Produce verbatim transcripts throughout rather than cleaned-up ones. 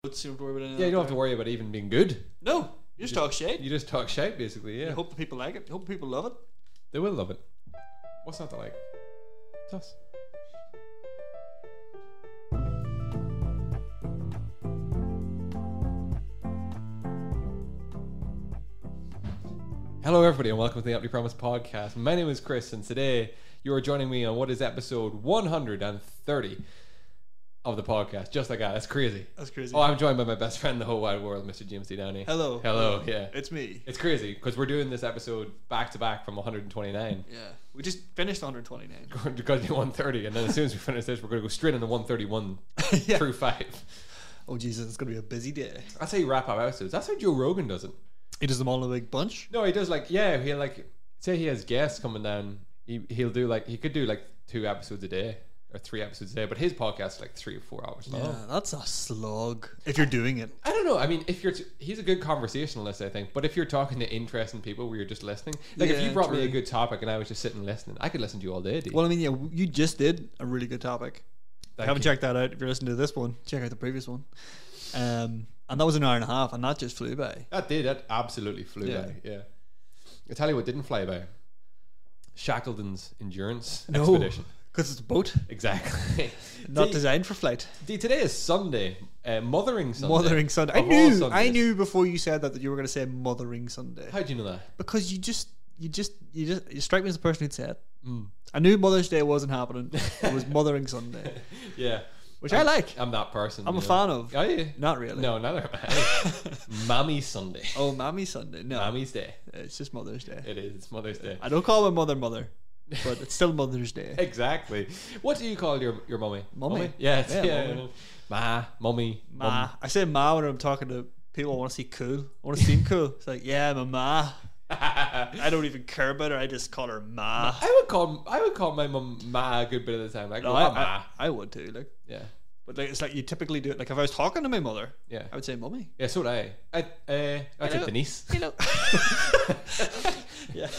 notes. You don't have to worry about anything. Yeah, you don't have to worry about even being good. No, you You just just- talk shit. You just talk shit, basically. Yeah, You hope the people like it. You hope the people love it. they will love it. What's not to like? It's us. Hello, everybody, and welcome to the Empty Promise podcast. My name is Chris, and today you are joining me on what is episode one hundred thirty of the podcast. Just like that, that's crazy. That's crazy. Oh, I'm joined by my best friend in the whole wide world, Mister James D. Downey. Hello. Hello, yeah. It's me. It's crazy because we're doing this episode back to back from one hundred twenty-nine. Yeah. We just finished one hundred twenty-nine. Going to go to one thirty, and then as soon as we finish this, we're going to go straight into one thirty-one Yeah. through five. Oh, Jesus, it's going to be a busy day. That's how you wrap up episodes. That's how Joe Rogan does it. He does them all in a big bunch? No, he does like, yeah, he'll like, say he has guests coming down, he, he'll do like, he could do like two episodes a day or three episodes a day, but his podcast is like three or four hours long. Yeah, that's a slog. If you're doing it. I don't know. I mean, if you're, t- he's a good conversationalist, I think. But if you're talking to interesting people where you're just listening, like if Yeah, you brought me true. a good topic and I was just sitting listening, I could listen to you all day. Dude. Well, I mean, yeah, you just did a really good topic. Thank Haven't you. checked that out. If you're listening to this one, check out the previous one. Um, and that was an hour and a half, and that just flew by. That did. That absolutely flew Yeah. by. Yeah. I tell you what didn't fly by. Shackleton's endurance No. expedition. Because it's a boat, Exactly. not See- designed for flight. see, today is Sunday, uh, Mothering Sunday. Mothering Sunday. I Of all knew. I Sundays. knew before you said that that you were going to say Mothering Sunday. How'd you know that? Because you just, you just, you just, you strike me as the person who'd say it. Mm. I knew Mother's Day wasn't happening. It was Mothering Sunday, Yeah. which I like. I'm that person. I'm you a know. fan of. Are you? Not really. No, neither am I. Mammy Sunday. Oh, Mammy Sunday. No, Mammy's Day. it's just Mother's Day. It is. It's Mother's Day. I don't call my mother mother, but it's still Mother's Day. Exactly. What do you call your your mummy? Mummy. Yeah. It's, Yeah, yeah. mummy. Ma, mummy, Ma. mum. I say ma when I'm talking to people I want to see cool. I want to seem cool. It's like, yeah, I'm a ma. I don't even care about her. I just call her ma. I would call I would call my mum Ma a good bit of the time. Like, No, oh, I, Ma. I, I would too. Like, Yeah. but like, it's like you typically do it. Like if I was talking to my mother, Yeah. I would say mummy. Yeah, so would I. I uh, I'd say Hello. Denise. Hello. yeah.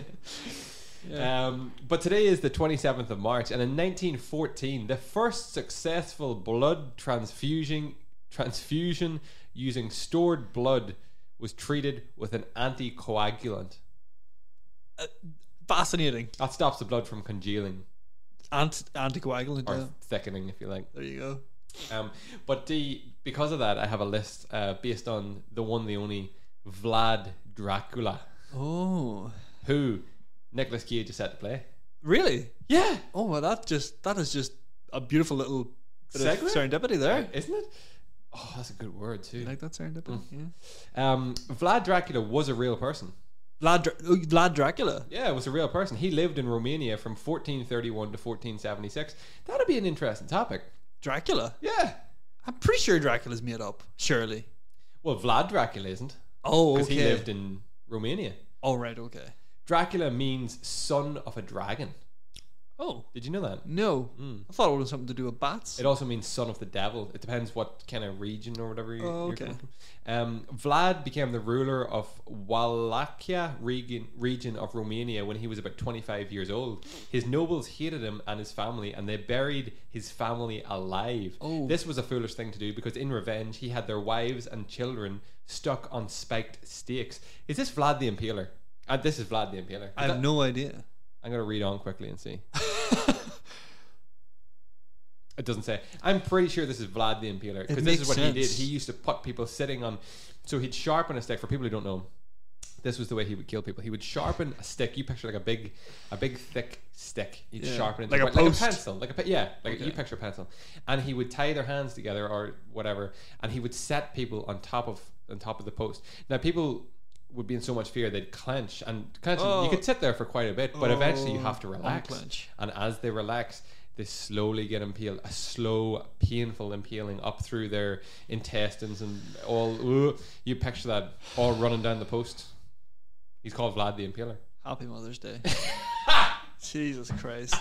Um, but today is the twenty-seventh of March, and in nineteen fourteen, the first successful blood transfusion transfusion using stored blood was treated with an anticoagulant. Fascinating. That stops the blood from congealing Ant anticoagulant. or Yeah. thickening, if you like. There you go. Um, but the because of that, I have a list uh, based on the one, the only Vlad Dracula, Oh, who Nicolas Cage is set to play. really? Yeah, Oh, well, that just that is just a beautiful little bit of Segue? serendipity there. isn't it? Oh, that's a good word too. You like that serendipity? Mm. Yeah. Um, Vlad Dracula was a real person. Vlad, Dra- oh, Vlad Dracula. Yeah, it was a real person. He lived in Romania from fourteen thirty-one to fourteen seventy-six. That'd be an interesting topic. Dracula. Yeah. I'm pretty sure Dracula's made up. Surely. Well, Vlad Dracula isn't, Oh, because okay. he lived in Romania. Oh, right. Okay. Dracula means son of a dragon. Oh, Did you know that? no. Mm. I thought it was something to do with bats. It also means son of the devil. It depends what kind of region or whatever you, Oh, you're okay. coming from. Um, Vlad became the ruler of Wallachia region, region of Romania when he was about twenty-five years old. His nobles hated him and his family, and they buried his family alive. Oh. This was a foolish thing to do because in revenge, he had their wives and children stuck on spiked stakes. Is this Vlad the Impaler? Uh, this is Vlad the Impaler. I have That- no idea. I'm going to read on quickly and see. It doesn't say. I'm pretty sure this is Vlad the Impaler, because this makes is what he did. sense. He used to put people sitting on. So he'd sharpen a stick. For people who don't know, this was the way he would kill people. He would sharpen a stick. You picture like a big, a big thick stick. He'd Yeah. sharpen it Like a into- like a post. pencil, like a pe- yeah, like Okay. you picture a pencil. And he would tie their hands together or whatever, and he would set people on top of on top of the post. Now people would be in so much fear they'd clench and clenching. Oh. You could sit there for quite a bit, but eventually you Oh, have to relax. unclench. And as they relax, they slowly get impaled, a slow, painful impaling up through their intestines and all. Ooh, you picture that all running down the post. He's called Vlad the Impaler. Happy Mother's Day. Jesus Christ.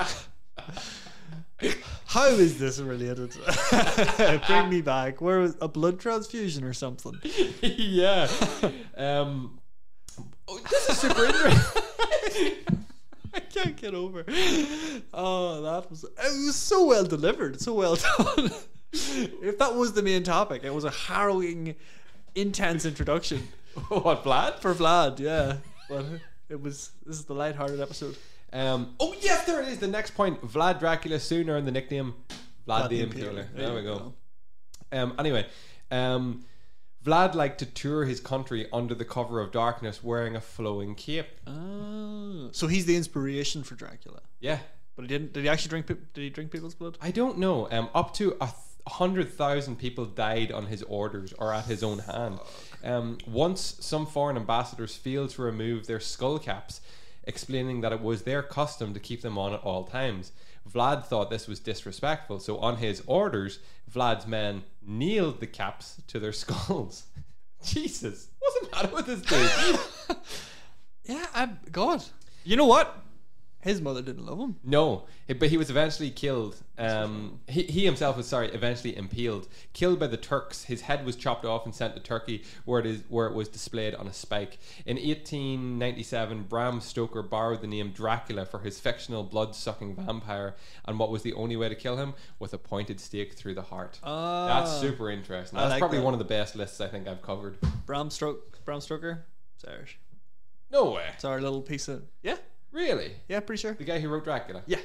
How is this related? Bring me back. Where was a blood transfusion or something? Yeah. Um, oh, this is super interesting. I can't get over. Oh, that was it was so well delivered, so well done. If that was the main topic, it was a harrowing, intense introduction What, Vlad? for Vlad. Yeah, but it was. This is the lighthearted episode. Um, oh yes, there it is. The next point: Vlad Dracula soon earned the nickname Vlad, Vlad the the Impaler. Impaler. There There we you go. Um, anyway, um, Vlad liked to tour his country under the cover of darkness, wearing a flowing cape. Oh, so he's the inspiration for Dracula. Yeah, But he didn't. Did he actually drink? pe- Did he drink people's blood? I don't know. Um, up to a th- hundred thousand people died on his orders or at his own hand. Um, once some foreign ambassadors failed to remove their skull caps, explaining that it was their custom to keep them on at all times. Vlad thought this was disrespectful, so on his orders, Vlad's men nailed the caps to their skulls. Jesus, what's the matter with this dude? Yeah, I'm God. You know what? His mother didn't love him. No, he- but he was eventually killed. Um, he, he himself was sorry, eventually impaled, killed by the Turks. His head was chopped off and sent to Turkey, where it is where it was displayed on a spike. In eighteen ninety-seven, Bram Stoker borrowed the name Dracula for his fictional blood-sucking vampire, and what was the only way to kill him? With a pointed stake through the heart. Ah, That's super interesting. I That's like probably that. one of the best lists I think I've covered. Bram Stoker. Bram Stoker. It's Irish. No way. It's our little piece of. Yeah, Really? yeah, pretty sure. The guy who wrote Dracula? Yeah.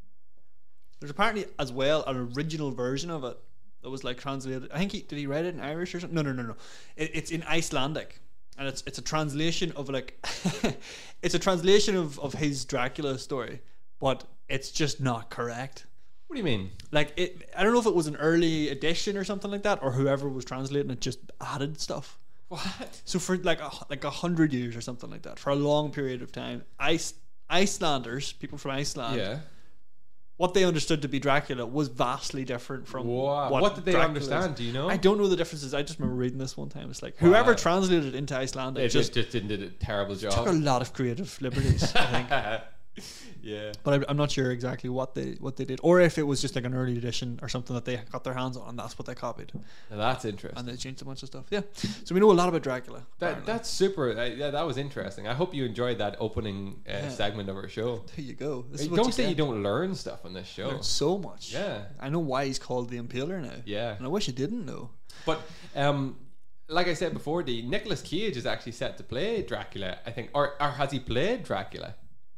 There's apparently as well an original version of it that was like translated. I think he did he write it in Irish or something? No, no, no, no. It, it's in Icelandic, and it's it's a translation of like it's a translation of of his Dracula story, but it's just not correct. What do you mean? Like it, I don't know if it was an early edition or something like that, or whoever was translating it just added stuff. What? So for like a, like a hundred years or something like that, for a long period of time, Ice Icelanders, people from Iceland, Yeah. what they understood to be Dracula was vastly different from Wow. what, What did they Dracula understand? is. Do you know? I don't know the differences. I just remember reading this one time. It's like whoever Wow. translated it into Icelandic They just just, just didn't did a terrible took a job. lot of creative liberties, I think. Yeah. But I, I'm not sure exactly what they what they did, or if it was just like an early edition or something that they got their hands on, and that's what they copied, Now that's interesting. and they changed a bunch of stuff. Yeah, so we know a lot about Dracula. That apparently. that's super. Uh, yeah, that was interesting. I hope you enjoyed that opening uh, Yeah. segment of our show. There you go. This Hey, is what don't you say you get. don't learn stuff on this show. Learned so much. Yeah. I know why he's called the Impaler now. Yeah. And I wish I didn't know. But um, like I said before, the Nicolas Cage is actually set to play Dracula. I think, or or has he played Dracula?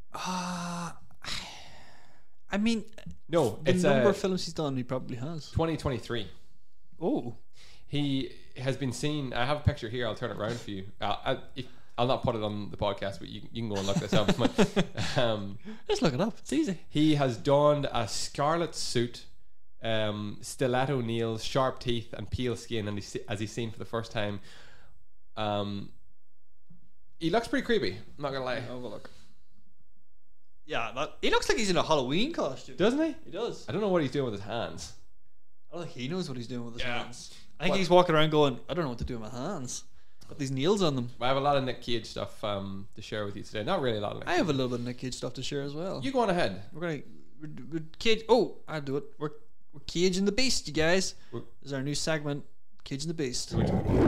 Ah, I mean, No, the it's number uh, of films he's done, he probably has. twenty twenty-three. Oh, He has been seen. I have a picture here. I'll turn it around for you. I'll, I, if, I'll not put it on the podcast, but you, you can go and look this up. But, um, let's look it up. It's easy. he has donned a scarlet suit, um, stiletto nails, sharp teeth, and pale skin, and he's, as he's seen for the first time. Um, he looks pretty creepy. I'm not gonna lie, Have a look. Yeah, that, he looks like he's in a Halloween costume. doesn't he? He does. I don't know what he's doing with his hands. I don't think he knows what he's doing with his Yeah. hands. I think What- he's walking around going, I don't know what to do with my hands. Got these nails on them. I have a lot of Nick Cage stuff um, to share with you today. Not really a lot of Nick I have a little bit of Nick Cage stuff to share as well. You go on ahead. We're gonna we're, we're Cage. Oh, I'll do it. We're we're Cage and the Beast, you guys. We're- This is our new segment, Cage and the Beast. Did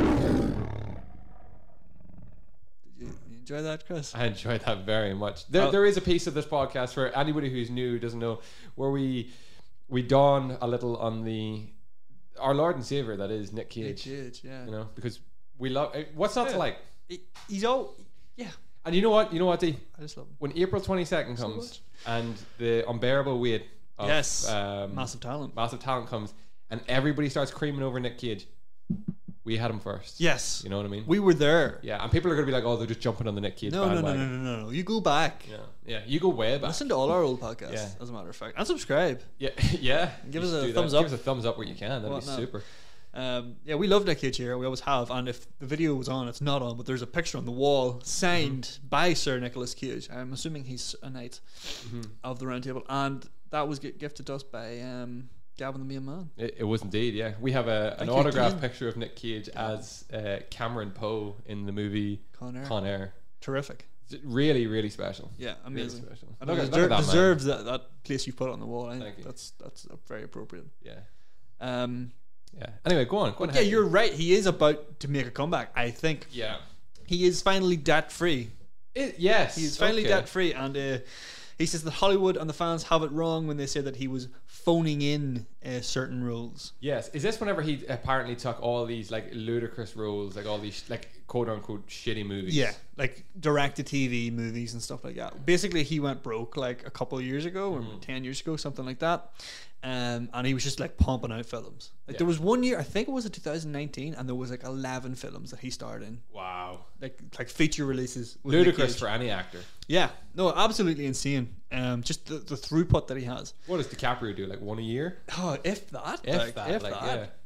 you, you enjoy that, Chris? I enjoyed that very much. There, Oh. there is a piece of this podcast for anybody who's new who doesn't know, where we we dawn a little on the our Lord and Savior, that is Nick Nick Cage. Cage, yeah. You know, because we love. What's not to Yeah. like? He, he's all yeah. And you know what? You know what? D? I just love him. When April twenty second So comes and the unbearable weight of Yes. um, Massive talent. massive talent comes, and everybody starts creaming over Nick Cage, we had him first. Yes. You know what I mean? We were there. Yeah, and people are going to be like, "Oh, they're just jumping on the Nick Cage No, no, no, no, bandwagon." no, no, no. You go back. Yeah, yeah. You go way back. Listen to all our old podcasts, Yeah. as a matter of fact. And subscribe. Yeah, yeah. Give You us should a do thumbs that. up. Give us a thumbs up where you can. That'd What be now? super. Um, yeah, we love Nick Cage here. We always have. And if the video was on, it's not on, but there's a picture on the wall signed Mm-hmm. by Sir Nicholas Cage. I'm assuming he's a knight Mm-hmm. of the Round Table. And that was gi- gifted to us by um, Gavin the Main Man. It, it was indeed, yeah. We have a, an Thank you autographed again. picture of Nick Cage as uh, Cameron Poe in the movie Con Air. Con Air. Terrific. It's really, really special. Yeah, Really amazing. special. And Look it at- deser- look at that man. deserves that, that place you put on the wall. I Thank think you. that's that's very appropriate. Yeah, Um, yeah. Anyway, go on. Go on yeah, ahead. you're right. He is about to make a comeback. I think Yeah. he is finally debt free. It, yes. He is finally okay. debt free, and uh, he says that Hollywood and the fans have it wrong when they say that he was phoning in uh, certain roles. Yes. Is this whenever he apparently took all these like ludicrous roles, like all these like quote unquote shitty movies? Yeah, like direct to T V movies and stuff like that. Basically, he went broke like a couple of years ago or Mm. ten years ago, something like that. Um, and he was just like pumping out films. Like Yeah. there was one year, I think it was in two thousand nineteen, and there was like eleven films that he starred in, Wow. like like feature releases. with Nick Ludicrous Cage. for any actor. Yeah, no, absolutely insane. Um, just the, the throughput that he has. What does DiCaprio do? Like one a year? Oh, if that, If like, that, if like that. yeah.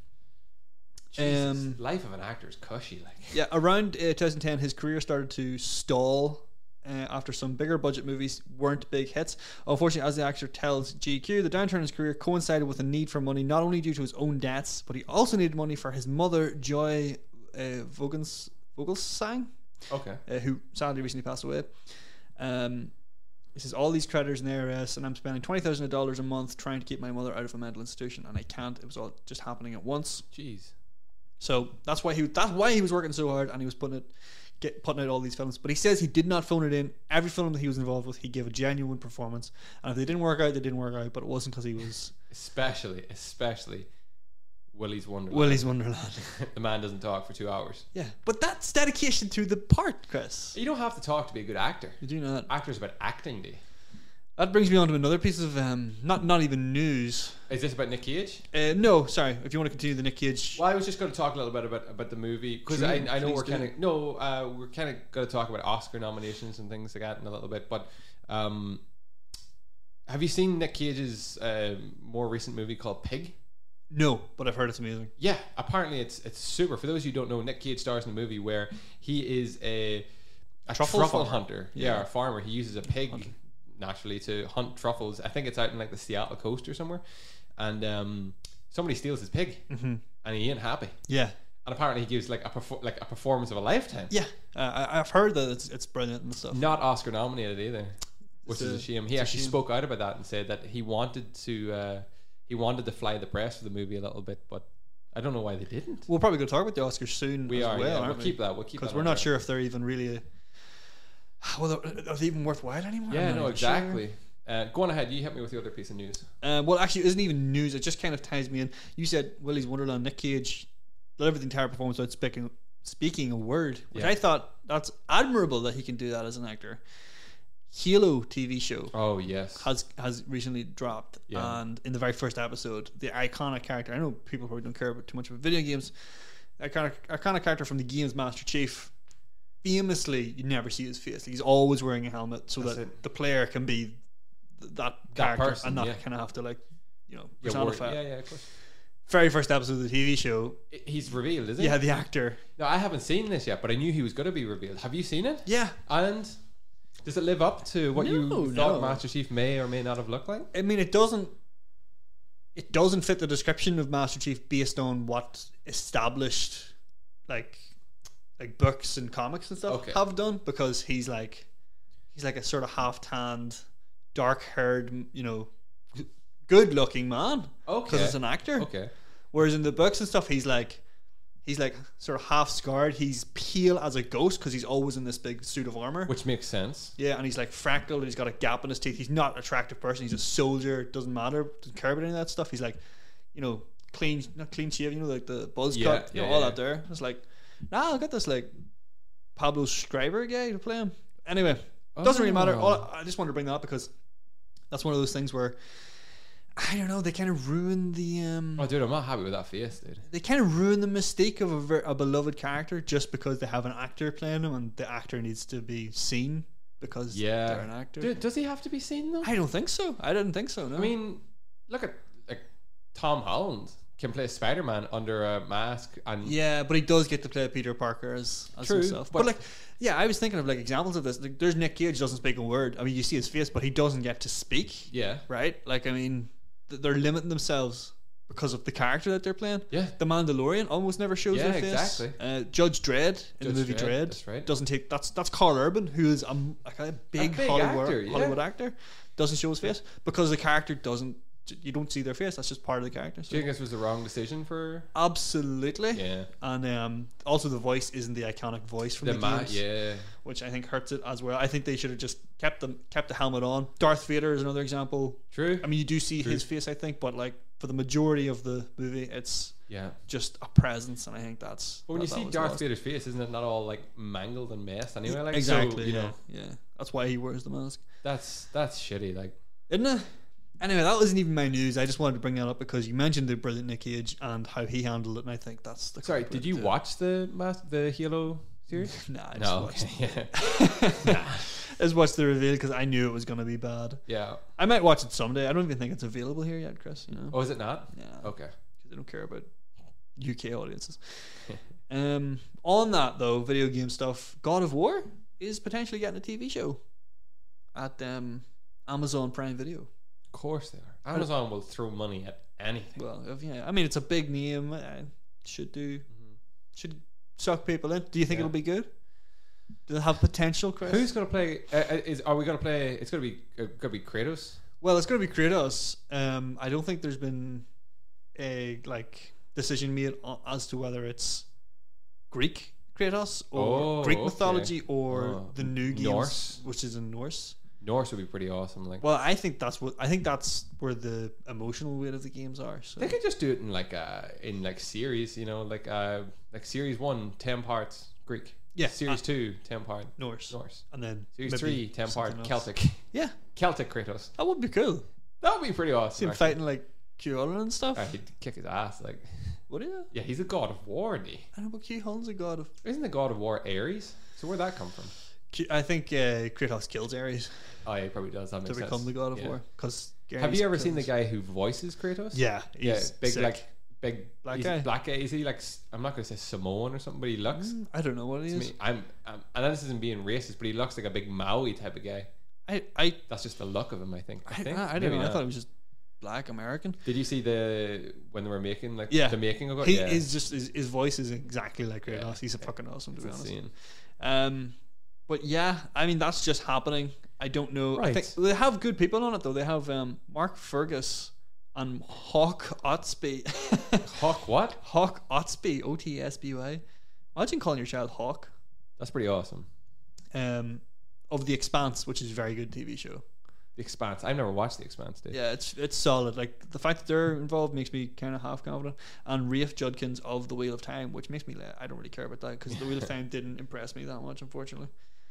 Jesus, Um, life of an actor is cushy. Like Yeah, around uh, twenty ten, his career started to stall uh, after some bigger budget movies weren't big hits. Unfortunately, as the actor tells G Q, the downturn in his career coincided with a need for money, not only due to his own debts, but he also needed money for his mother, Joy uh, Vogels, Vogelsang, okay. uh, who sadly recently passed away. Um, he says, all these creditors in the I R S, and I'm spending twenty thousand dollars a month trying to keep my mother out of a mental institution, and I can't. It was all just happening at once. Jeez. So that's why he that's why he was working so hard, and he was putting it get putting out all these films. But he says he did not phone it in. Every film that he was involved with, he gave a genuine performance. And if they didn't work out, they didn't work out. But it wasn't because he was Especially, especially Willy's Wonderland. Willy's Wonderland. The man doesn't talk for two hours. Yeah, but that's dedication to the part, Chris. You don't have to talk to be a good actor. You do not. Actors about acting, do you? That brings me on to another piece of um, not not even news. Is this about Nick Cage? Uh, no, sorry. If you want to continue the Nick Cage, Well, I was just going to talk a little bit about about the movie because Sure, I, I know please we're do. kind of no uh, we're kind of going to talk about Oscar nominations and things like that in a little bit. But um, have you seen Nick Cage's uh, more recent movie called Pig? no, but I've heard it's amazing. Yeah, apparently it's it's super. For those of you who don't know, Nick Cage stars in a movie where he is a a Truffle truffle, farmer. hunter. Yeah. Yeah. a farmer. He uses a pig Hunter. naturally to hunt truffles. I think it's out in like the Seattle coast or somewhere, and um, somebody steals his pig, Mm-hmm. and he ain't happy. Yeah, And apparently he gives like a perfor- like a performance of a lifetime. yeah. Uh, I, I've heard that it's it's brilliant and stuff. Not Oscar nominated either, which It's is a- a shame. He it's a actually shame. spoke out about that and said that he wanted to uh, he wanted to fly the press for the movie a little bit, but I don't know why they didn't. We're probably going to talk about the Oscars soon. We as are, well, yeah. aren't We'll we? keep that. We'll keep because that we're on not there. sure if they're even really a, well, are are they even worthwhile anymore? Yeah, I'm no, not even sure. exactly. Uh, go on ahead. You hit me with the other piece of news. Uh, well, actually, it isn't even news. It just kind of ties me in. You said Willy's Wonderland, Nick Cage delivered the entire performance without speaking speaking a word, which Yeah. I thought that's admirable that he can do that as an actor. Halo T V show Oh yes. has has recently dropped, Yeah. and in the very first episode, the iconic character. I know people probably don't care about too much about video games. The iconic iconic character from the game's Master Chief. Famously, you never see his face. He's always wearing a helmet so That's that it. the player can be th- that That character person, and not yeah. kind of have to like, you know, Yeah, word- personify. yeah, it. yeah, of course. Very first episode of the T V show. I- He's revealed, is it? Yeah, the actor. No, I haven't seen this yet, but I knew he was going to be revealed. Have you seen it? Yeah, And does it live up to what you No, thought no. Master Chief may or may not have looked like? I mean, it doesn't. It doesn't fit the description of Master Chief based on what established, like, like books and comics and stuff Okay. have done, because he's like, he's like a sort of half tanned, dark haired, you know, good looking man. Okay. Because it's an actor. Okay. Whereas in the books and stuff, he's like, he's like sort of half scarred. He's pale as a ghost because he's always in this big suit of armor. Which makes sense. Yeah, and he's like fractal, and he's got a gap in his teeth. He's not an attractive person. He's a soldier. Doesn't matter. Doesn't care about any of that stuff. He's like, you know, clean, not clean shaven. You know, like the buzz Yeah, cut. You know, yeah, all yeah. that there. It's like, nah, I got this like Pablo Schreiber guy to play him. Anyway, doesn't really matter. Oh. All, I just wanted to bring that up because that's one of those things where I don't know. They kind of ruin the um. Oh, dude, I'm not happy with that face, dude. They kind of ruin the mystique of a, ver- a beloved character just because they have an actor playing them, and the actor needs to be seen because Yeah. they're an actor. Dude, does he have to be seen though? I don't think so. I didn't think so. No. I mean, look at like Tom Holland can play Spider-Man under a mask, and yeah, but he does get to play Peter Parker as, as True, himself. But, but- like, yeah, I was thinking of like examples of this. Like, there's Nick Cage doesn't speak a word. I mean, you see his face, but he doesn't get to speak. yeah, Right? Like, I mean, th- they're limiting themselves because of the character that they're playing. yeah, The Mandalorian almost never shows Yeah, their face. exactly. Uh, Judge Dredd in Judge the movie Dredd, Dredd, that's right. doesn't take that's that's Carl Urban, who is a, m- like a big, big Hollywood actor, yeah. Hollywood actor, doesn't show his face because the character doesn't j- you don't see their face. That's just part of the character. Do So. you think this was the wrong decision for? Absolutely. Yeah. And um, also the voice isn't the iconic voice from The the, ma- games, yeah. which I think hurts it as well. I think they should have just kept them kept the helmet on. Darth Vader is another example. True. I mean, you do see True. his face, I think, but like for the majority of the movie, it's Yeah. just a presence, and I think that's. But when that, you that see was Darth lost. Vader's face, isn't it not all like mangled and messed anyway? Like exactly, so, you yeah, know, yeah. That's why he wears the mask, that's that's shitty. Like, isn't it? Anyway, that wasn't even my news. I just wanted to bring that up because you mentioned the brilliant Nick Cage and how he handled it, and I think that's the. sorry, culprit did you to- watch the mas- the Halo series? Nah, I just No. watched. Okay. Yeah. nah, I just watched the reveal because I knew it was gonna be bad. Yeah. I might watch it someday. I don't even think it's available here yet, Chris. You know, Oh, is it not? yeah, Okay. because I don't care about U K audiences. um, on that though, video game stuff. God of War is potentially getting a T V show at um, Amazon Prime Video. Of course they are. Amazon will throw money at anything. Well, if, yeah, I mean it's a big name. I should do Mhm. should suck people in. Do you think Yeah. it'll be good? Does it have potential, Chris? Who's gonna play? Uh, uh, is are we gonna play? It's gonna be uh, gonna be Kratos. Well, it's going to be Kratos. Um, I don't think there's been a like decision made on, as to whether it's Greek Kratos or Oh, Greek okay. mythology or Oh, the new games, Norse? which is in Norse. Norse would be pretty awesome. Like, Well, I think that's what I think that's where the emotional weight of the games are. So they could just do it in like uh in like series, you know, like uh like series one, ten parts Greek. Yeah, Series uh, two, ten part Norse, Norse. and then Series maybe three, ten part something else. Celtic. Yeah, Celtic Kratos. that would be cool. That would be pretty See awesome. him actually. fighting like Kyoran and stuff. Uh, he'd kick his ass. Like, Would he? yeah, he's a god of war, isn't he? I know, but Kyoran's a god of. Isn't the god of war Ares? So where'd that come from? Ki- I think uh, Kratos kills Ares Oh, yeah, he probably does. That to makes sense. become the god of Yeah. war. Because Have you ever seen the guy who voices Kratos? Yeah, yeah, he's big sick. like big Black he's guy? Black guy. Is he like? s- I'm not gonna say Samoan or something, but he looks. Mm, I don't know what he To is. me, I'm, I'm. I know this isn't being racist, but he looks like a big Maui type of guy. I I That's just the look of him. I think. I, I, think. I, I don't Maybe know. I not. thought it was just black American. Did you see the when they were making like Yeah. the making of it? He yeah. is just his, his voice is exactly like Kratos. Yeah, He's a yeah. fucking awesome to It's be honest. insane. Um, but yeah, I mean that's just happening. I don't know. I Right. think they have good people on it though. They have um Mark Fergus and Hawk Otsby. Hawk what? Hawk Otsby, O T S B Y. Imagine calling your child Hawk. That's pretty awesome. Um, of The Expanse, which is a very good T V show. The Expanse. I've never watched The Expanse, dude. Yeah, it's it's solid. Like the fact that they're involved makes me kind of half confident. And Rafe Judkins of The Wheel of Time, which makes me like, I don't really care about that because The Wheel of Time didn't impress me that much, unfortunately.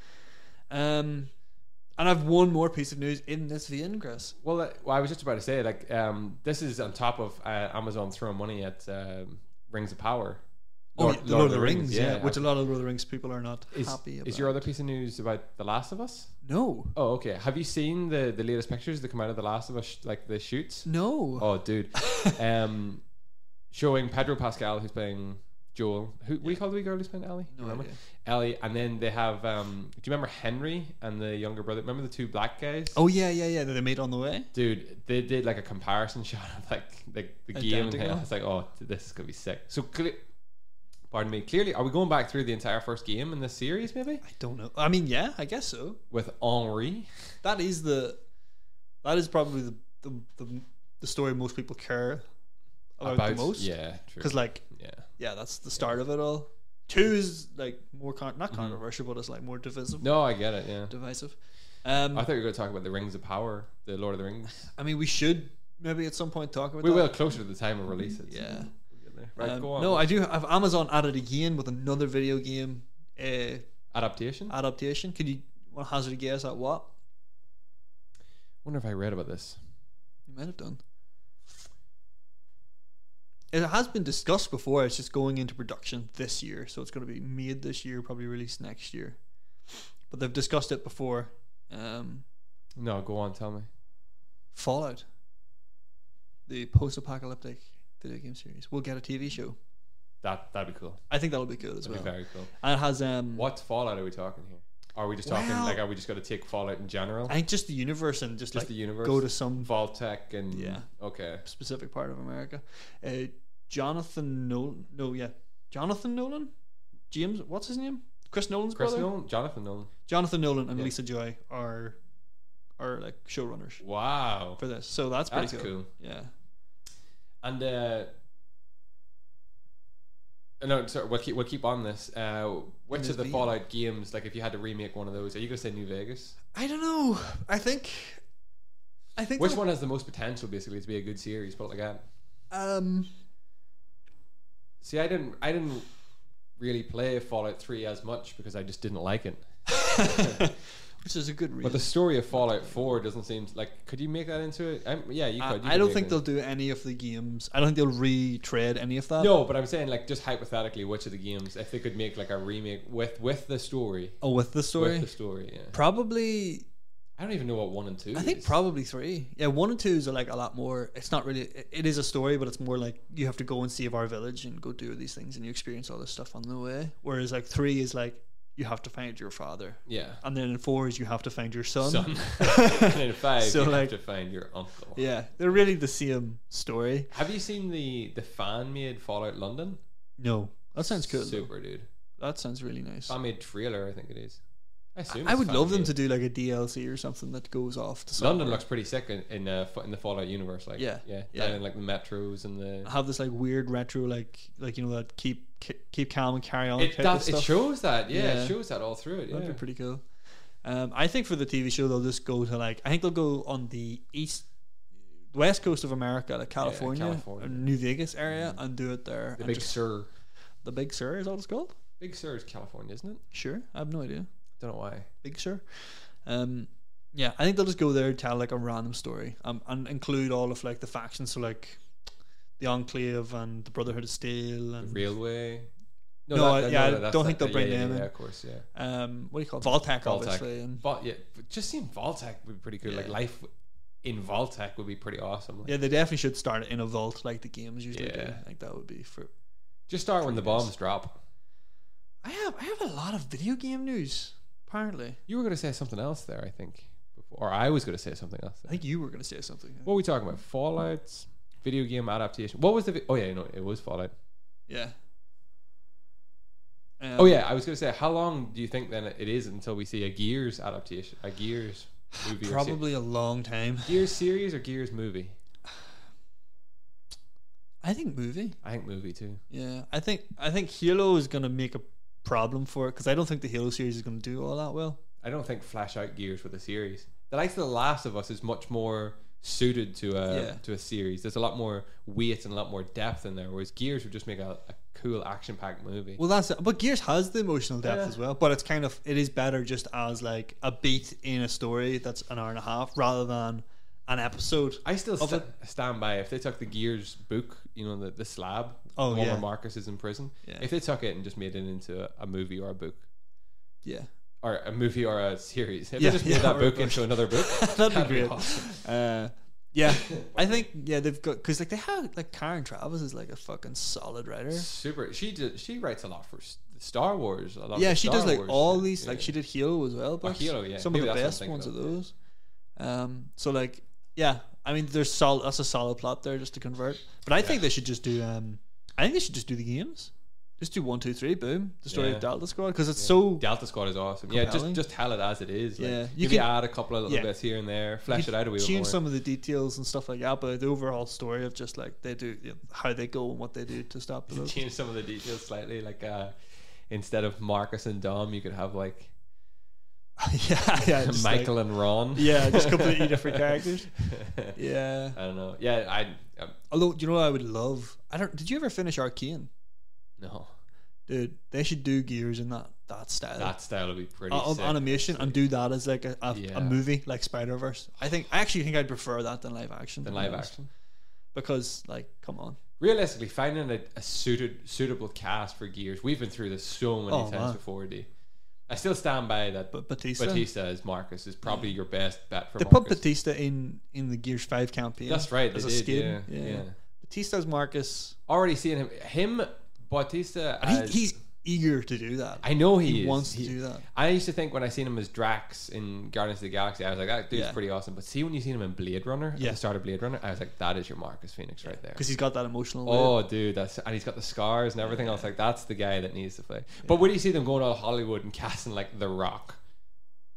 Um, and I've one more piece of news in this vein, Chris. Well, uh, well, I was just about to say, like, um, this is on top of uh, Amazon throwing money at um, Rings of Power. Oh, yeah, the Lord, of the Rings, yeah, yeah. which a lot of Lord of the Rings people are not is, happy about. is your other piece of news about The Last of Us? no, Oh, okay. Have you seen the the latest pictures that come out of The Last of Us, sh- like the shoots? no. Oh, dude. um, showing Pedro Pascal, who's playing Joel. Who what do you call the wee girl who's playing Ellie? No Remember? idea. Ellie, and then they have. Um, do you remember Henry and the younger brother? Remember the two black guys? Oh yeah, yeah, yeah. That they made on the way. Dude, they did like a comparison shot of like the, the game, and Identical. I was like, oh, this is gonna be sick. So, cle- pardon me. Clearly, are we going back through the entire first game in this series? Maybe I don't know. I mean, yeah, I guess so. with Henri. That is the, that is probably the the the, the story most people care about, the most. Yeah, true. Because like, Yeah, yeah, that's the start of it all. Two is like more con- not controversial, but it's like more divisive. no, I get it. Yeah, Divisive. Um, I thought you were going to talk about the Rings of Power, the Lord of the Rings. I mean, we should maybe at some point talk about We that. will closer to the time of release. It's, Yeah. we'll get there. Right, Um, go on. no, I do have Amazon added again with another video game uh, Adaptation. I adaptation. Could you want to hazard a guess at what? wonder if I read about this. You might have done. It has been discussed before. It's just going into production this year, so it's going to be made this year, probably released next year. But they've discussed it before. Um, No, go on. Tell me. Fallout, the post-apocalyptic video game series, will get a T V show. That that'd be cool. I think that'll be good as That'd well. be very cool. And it has um, What Fallout are we talking here? Are we just talking Well- like? Are we just going to take Fallout in general? I think just the universe and just, Just like the universe. go to some Vault-Tec and Yeah. Okay. specific part of America. Uh, Jonathan Nolan, no, yeah, Jonathan Nolan, James, what's his name? Chris Nolan's Chris brother. Nolan, Jonathan Nolan. Jonathan Nolan and Yeah. Lisa Joy are are like showrunners Wow. for this. So that's pretty That's cool. cool. Yeah. And uh, no, sorry, we'll keep we'll keep on this. Uh, which this of the being? Fallout games, like if you had to remake one of those, are you gonna say New Vegas? I don't know. I think. I think. Which they'll- one has the most potential, basically, to be a good series? Put it like that. Um. See, I didn't I didn't really play Fallout three as much because I just didn't like it. Which is a good reason. But the story of Fallout four doesn't seem like. Could you make that into it? Um, yeah, you I, could. You I could don't make think it. they'll do any of the games. I don't think they'll retread any of that. No, but I'm saying like just hypothetically, which of the games, if they could make like a remake with with the story, Oh, with the story, with the story, yeah. probably. I don't even know what one and two. I think is. probably three. Yeah, one and two is like a lot more. It's not really. It, it is a story, but it's more like you have to go and save our village and go do these things, and you experience all this stuff on the way. Whereas like three is like you have to find your father, Yeah. and then in four is you have to find your son. Son. And in five, So, you like- have to find your uncle. Yeah, they're really the same story. Have you seen the the fan made Fallout London? No, that sounds cool. though. Super, dude. That sounds really nice. Fan made trailer, I think it is. I assume. I it's would love them fan-made. to do like a D L C or something that goes off to London somewhere. looks pretty sick in in, uh, fa- in the Fallout universe. Like, Yeah, yeah, yeah. down in like the metros and the. have this like weird retro like like you know that keep keep, keep calm and carry on It type of does. It stuff. shows that. Yeah, Yeah. it shows that all through it. That'd Yeah. be pretty cool. Um, I think for the T V show they'll just go to like I think they'll go on the east, west coast of America, like California, California. or New Vegas area, and do it there. The and Big just- Sur. the Big Sur is that what it's called? Big Sur is California, isn't it? Sure, I have no idea. Don't know why. Big Sur. Um, yeah, I think they'll just go there, tell like a random story, um, and include all of like the factions, so like the Enclave and the Brotherhood of Steel The and Railway. No, I- yeah, I that's don't think that- they'll bring yeah, them yeah, in. Yeah, of course, yeah. um, what do you call it? Voltec, Voltec. obviously, and But yeah, but just seeing Voltec would be pretty cool. Like Yeah. life in Voltec would be pretty awesome. Like, yeah, they definitely should start it in a vault like the games usually Yeah. do. Like that would be for. just start when the Pretty nice. bombs drop. I have I have a lot of video game news. Apparently, You were going to say something else there, I think, before, or I was going to say something else. I There. think you were going to say something. What were we talking about? Fallout, video game adaptation. What was the? Vi- oh yeah, no, it was Fallout. Yeah. Um, Oh yeah, I was going to say, how long do you think then it is until we see a Gears adaptation, a Gears movie? or se- probably a long time. Gears series or Gears movie? I think movie. I think movie too. Yeah, I think I think Halo is going to make a problem for it because I don't think the Halo series is going to do all that well. I don't think flash out Gears with a series. The likes of The Last of Us is much more suited to a Yeah. to a series. There's a lot more weight and a lot more depth in there, whereas Gears would just make a, a cool action packed movie. Well, that's it. But Gears has the emotional depth Yeah. as well. But it's kind of it is better just as like a beat in a story that's an hour and a half rather than an episode. I still of st- it. stand by if they took the Gears book, you know, the, the slab, Oh, the one yeah. where Marcus is in prison. Yeah. If they took it and just made it into a, a movie or a book, Yeah, or a movie or a series, if Yeah, they just made yeah, that or- book or- into another book, that'd be great. awesome. Uh, yeah, I think yeah they've got because like they have like Karen Travis is like a fucking solid writer. Super. She did. She writes a lot for S- Star Wars. A lot Yeah, for she Star does like Wars. all these Yeah. like she did Halo as well. But Halo, yeah. some Maybe of the that's what I'm best thinking ones of, of those. Um, so like yeah, I mean there's solid that's a solid plot there just to convert. But I think they should just do um, I think they should just do the games. Just do one, two, three, boom, the story Yeah. of Delta Squad because it's so Delta Squad is awesome. Yeah, just compelling. just tell it as it is. Like, Yeah, you you can can- add a couple of little yeah. bits here and there, flesh it out a wee bit change more. some of the details and stuff like that, but the overall story of just like they do you know, how they go and what they do to stop the Change some of the details slightly. Like uh, instead of Marcus and Dom, you could have like yeah, yeah, just Michael like- and Ron. yeah, just completely different characters. Yeah. I don't know. Yeah, I um, Although, do you know what I would love? I don't. Did you ever finish Arcane, no. dude? They should do Gears in that that style That style would be pretty Uh, of sick. animation and do that as like a, a, Yeah. a movie like Spider Verse. I think I actually think I'd prefer that than live action. than to be live honest. action. because like, come on. Realistically, finding a, a suited suitable cast for Gears, we've been through this so many Oh, times man. before. D. I still stand by that. But Batista, Batista as Marcus is probably your best bet for they Marcus. put Batista in in the Gears Five campaign. That's right. as They a did. skin. Yeah, yeah. Batista's Marcus. Already seeing him, him, Bautista. And As, he, he's eager to do that. I know he, he is. wants He- to do that. I used to think when I seen him as Drax in Guardians of the Galaxy, I was like, that dude's Yeah. pretty awesome. But see, when you seen him in Blade Runner, at Yeah. the start of Blade Runner, I was like, that is your Marcus Phoenix right there. Because he's got that emotional. weight. Oh, dude, that's and he's got the scars and everything else. Like that's the guy that needs to play. But where do you see them going all Hollywood and casting like The Rock?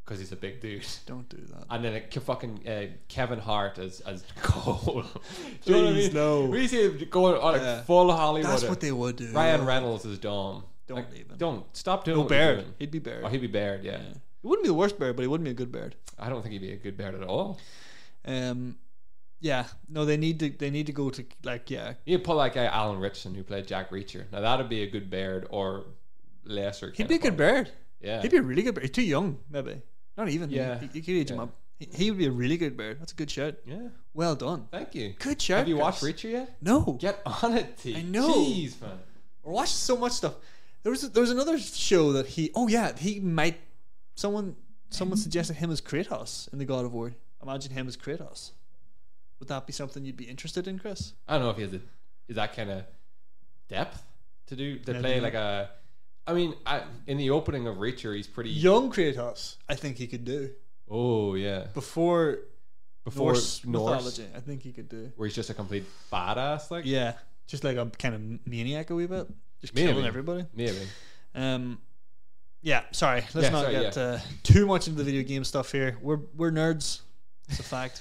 because he's a big dude. Don't do that. And then a fucking uh, Kevin Hart as as Cole. Do you know what I Please, mean? no. We see him going on like Yeah. full Hollywood. That's what they would do. Ryan yeah. Reynolds is Dom. Don't Like, even. Don't stop doing No, what you're Baird. doing. He'd be Baird. Oh, he'd be Baird. Yeah. Yeah. He wouldn't be the worst Baird, but he wouldn't be a good Baird. I don't think he'd be a good Baird at all. Um, yeah. No, they need to. They need to go to like yeah. You'd pull that guy Alan Richardson who played Jack Reacher. Now that'd be a good Baird or lesser. He'd kind be a of good Baird. Baird. Yeah. He'd be a really good Baird. He's too young, maybe. Not even. Yeah. You, you could age him Yeah. up. He, he would be a really good Baird. That's a good shout. Yeah. Well done. Thank you. Good shout. Have you Chris. watched Reacher yet? No. Get on it, T. I know. Jeez, man. We're watching so much stuff. There was there was another show that he. Oh yeah, he might. Someone someone suggested him as Kratos in the God of War. Imagine him as Kratos. Would that be something you'd be interested in, Chris? I don't know if he has a, is that kind of depth to do to Maybe play not. like a. I mean, I, in the opening of Reacher, he's pretty. Young Kratos, I think he could do Oh yeah, before before Norse, Norse, mythology. I think he could do. where he's just a complete badass, like Yeah, just like a kind of maniac a wee bit, just Maybe. killing everybody. maybe. Um, yeah. Sorry, let's Yeah, not sorry, get yeah. uh, too much into the video game stuff here. We're we're nerds. It's a fact.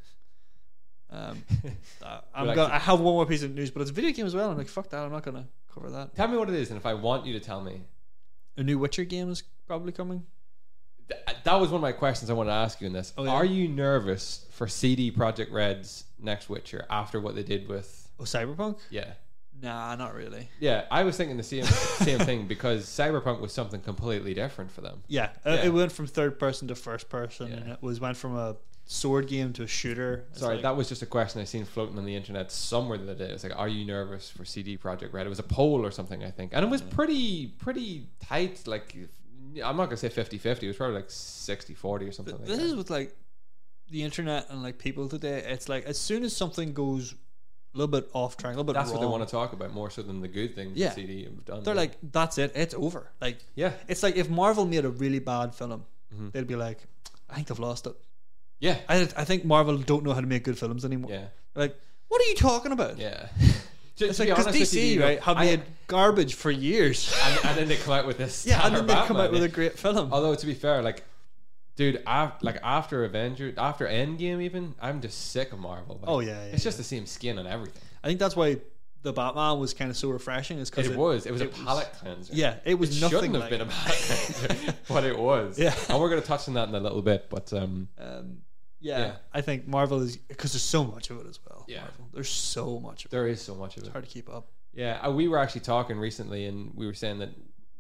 Um, uh, I'm like gonna, to- I have one more piece of news, but it's a video game as well. I'm like, fuck that. I'm not gonna cover that. Tell me what it is, and if I want you to tell me, A new Witcher game is probably coming. Th- that was one of my questions I wanted to ask you in this. Oh, yeah? Are you nervous for C D Projekt Red's next Witcher after what they did with? Oh, Cyberpunk? Yeah, Nah, not really. yeah. I was thinking the same same thing because Cyberpunk was something completely different for them. Yeah, uh, Yeah. it went from third person to first person, Yeah. and it was went from a sword game to a shooter. It's Sorry, like- that was just a question I seen floating on the internet somewhere the other day. It's like, are you nervous for C D Projekt Red? It was a poll or something, I think, and it was pretty pretty tight. Like, I'm not gonna say fifty-fifty. It was probably like sixty forty or something. Th- like this that. is with like the internet and like people today. It's like as soon as something goes a little bit off track, a little bit That's wrong, what they want to talk about more so than the good things Yeah. that C D have done. they're like, that's it, it's over. Like, yeah, it's like if Marvel made a really bad film, Mhm. they'd be like, I think they've lost it. yeah, I I think Marvel don't know how to make good films anymore. yeah, Like, what are you talking about? yeah. To- It's to like be because honest with D C you, you know, right have I- made garbage for years. and, and then they come out with this. Yeah, and then they stellar come out Batman. with a great film. Although to be fair, like, dude, af- like after Avenger, after Endgame, even I'm just sick of Marvel. Like, Oh, yeah, yeah, it's yeah. just the same skin and everything. I think that's why the Batman was kind of so refreshing. Is because It, it, was. It was it a was- palate cleanser. Yeah, it was It nothing shouldn't have like been a it. palate cleanser, but it was. Yeah. and we're going to touch on that in a little bit. But um, Um, yeah, Yeah. I think Marvel is because there's so much of it as well. Yeah. Marvel. There's so much of it. there is so much of It's it. hard to keep up. Yeah, uh, we were actually talking recently, and we were saying that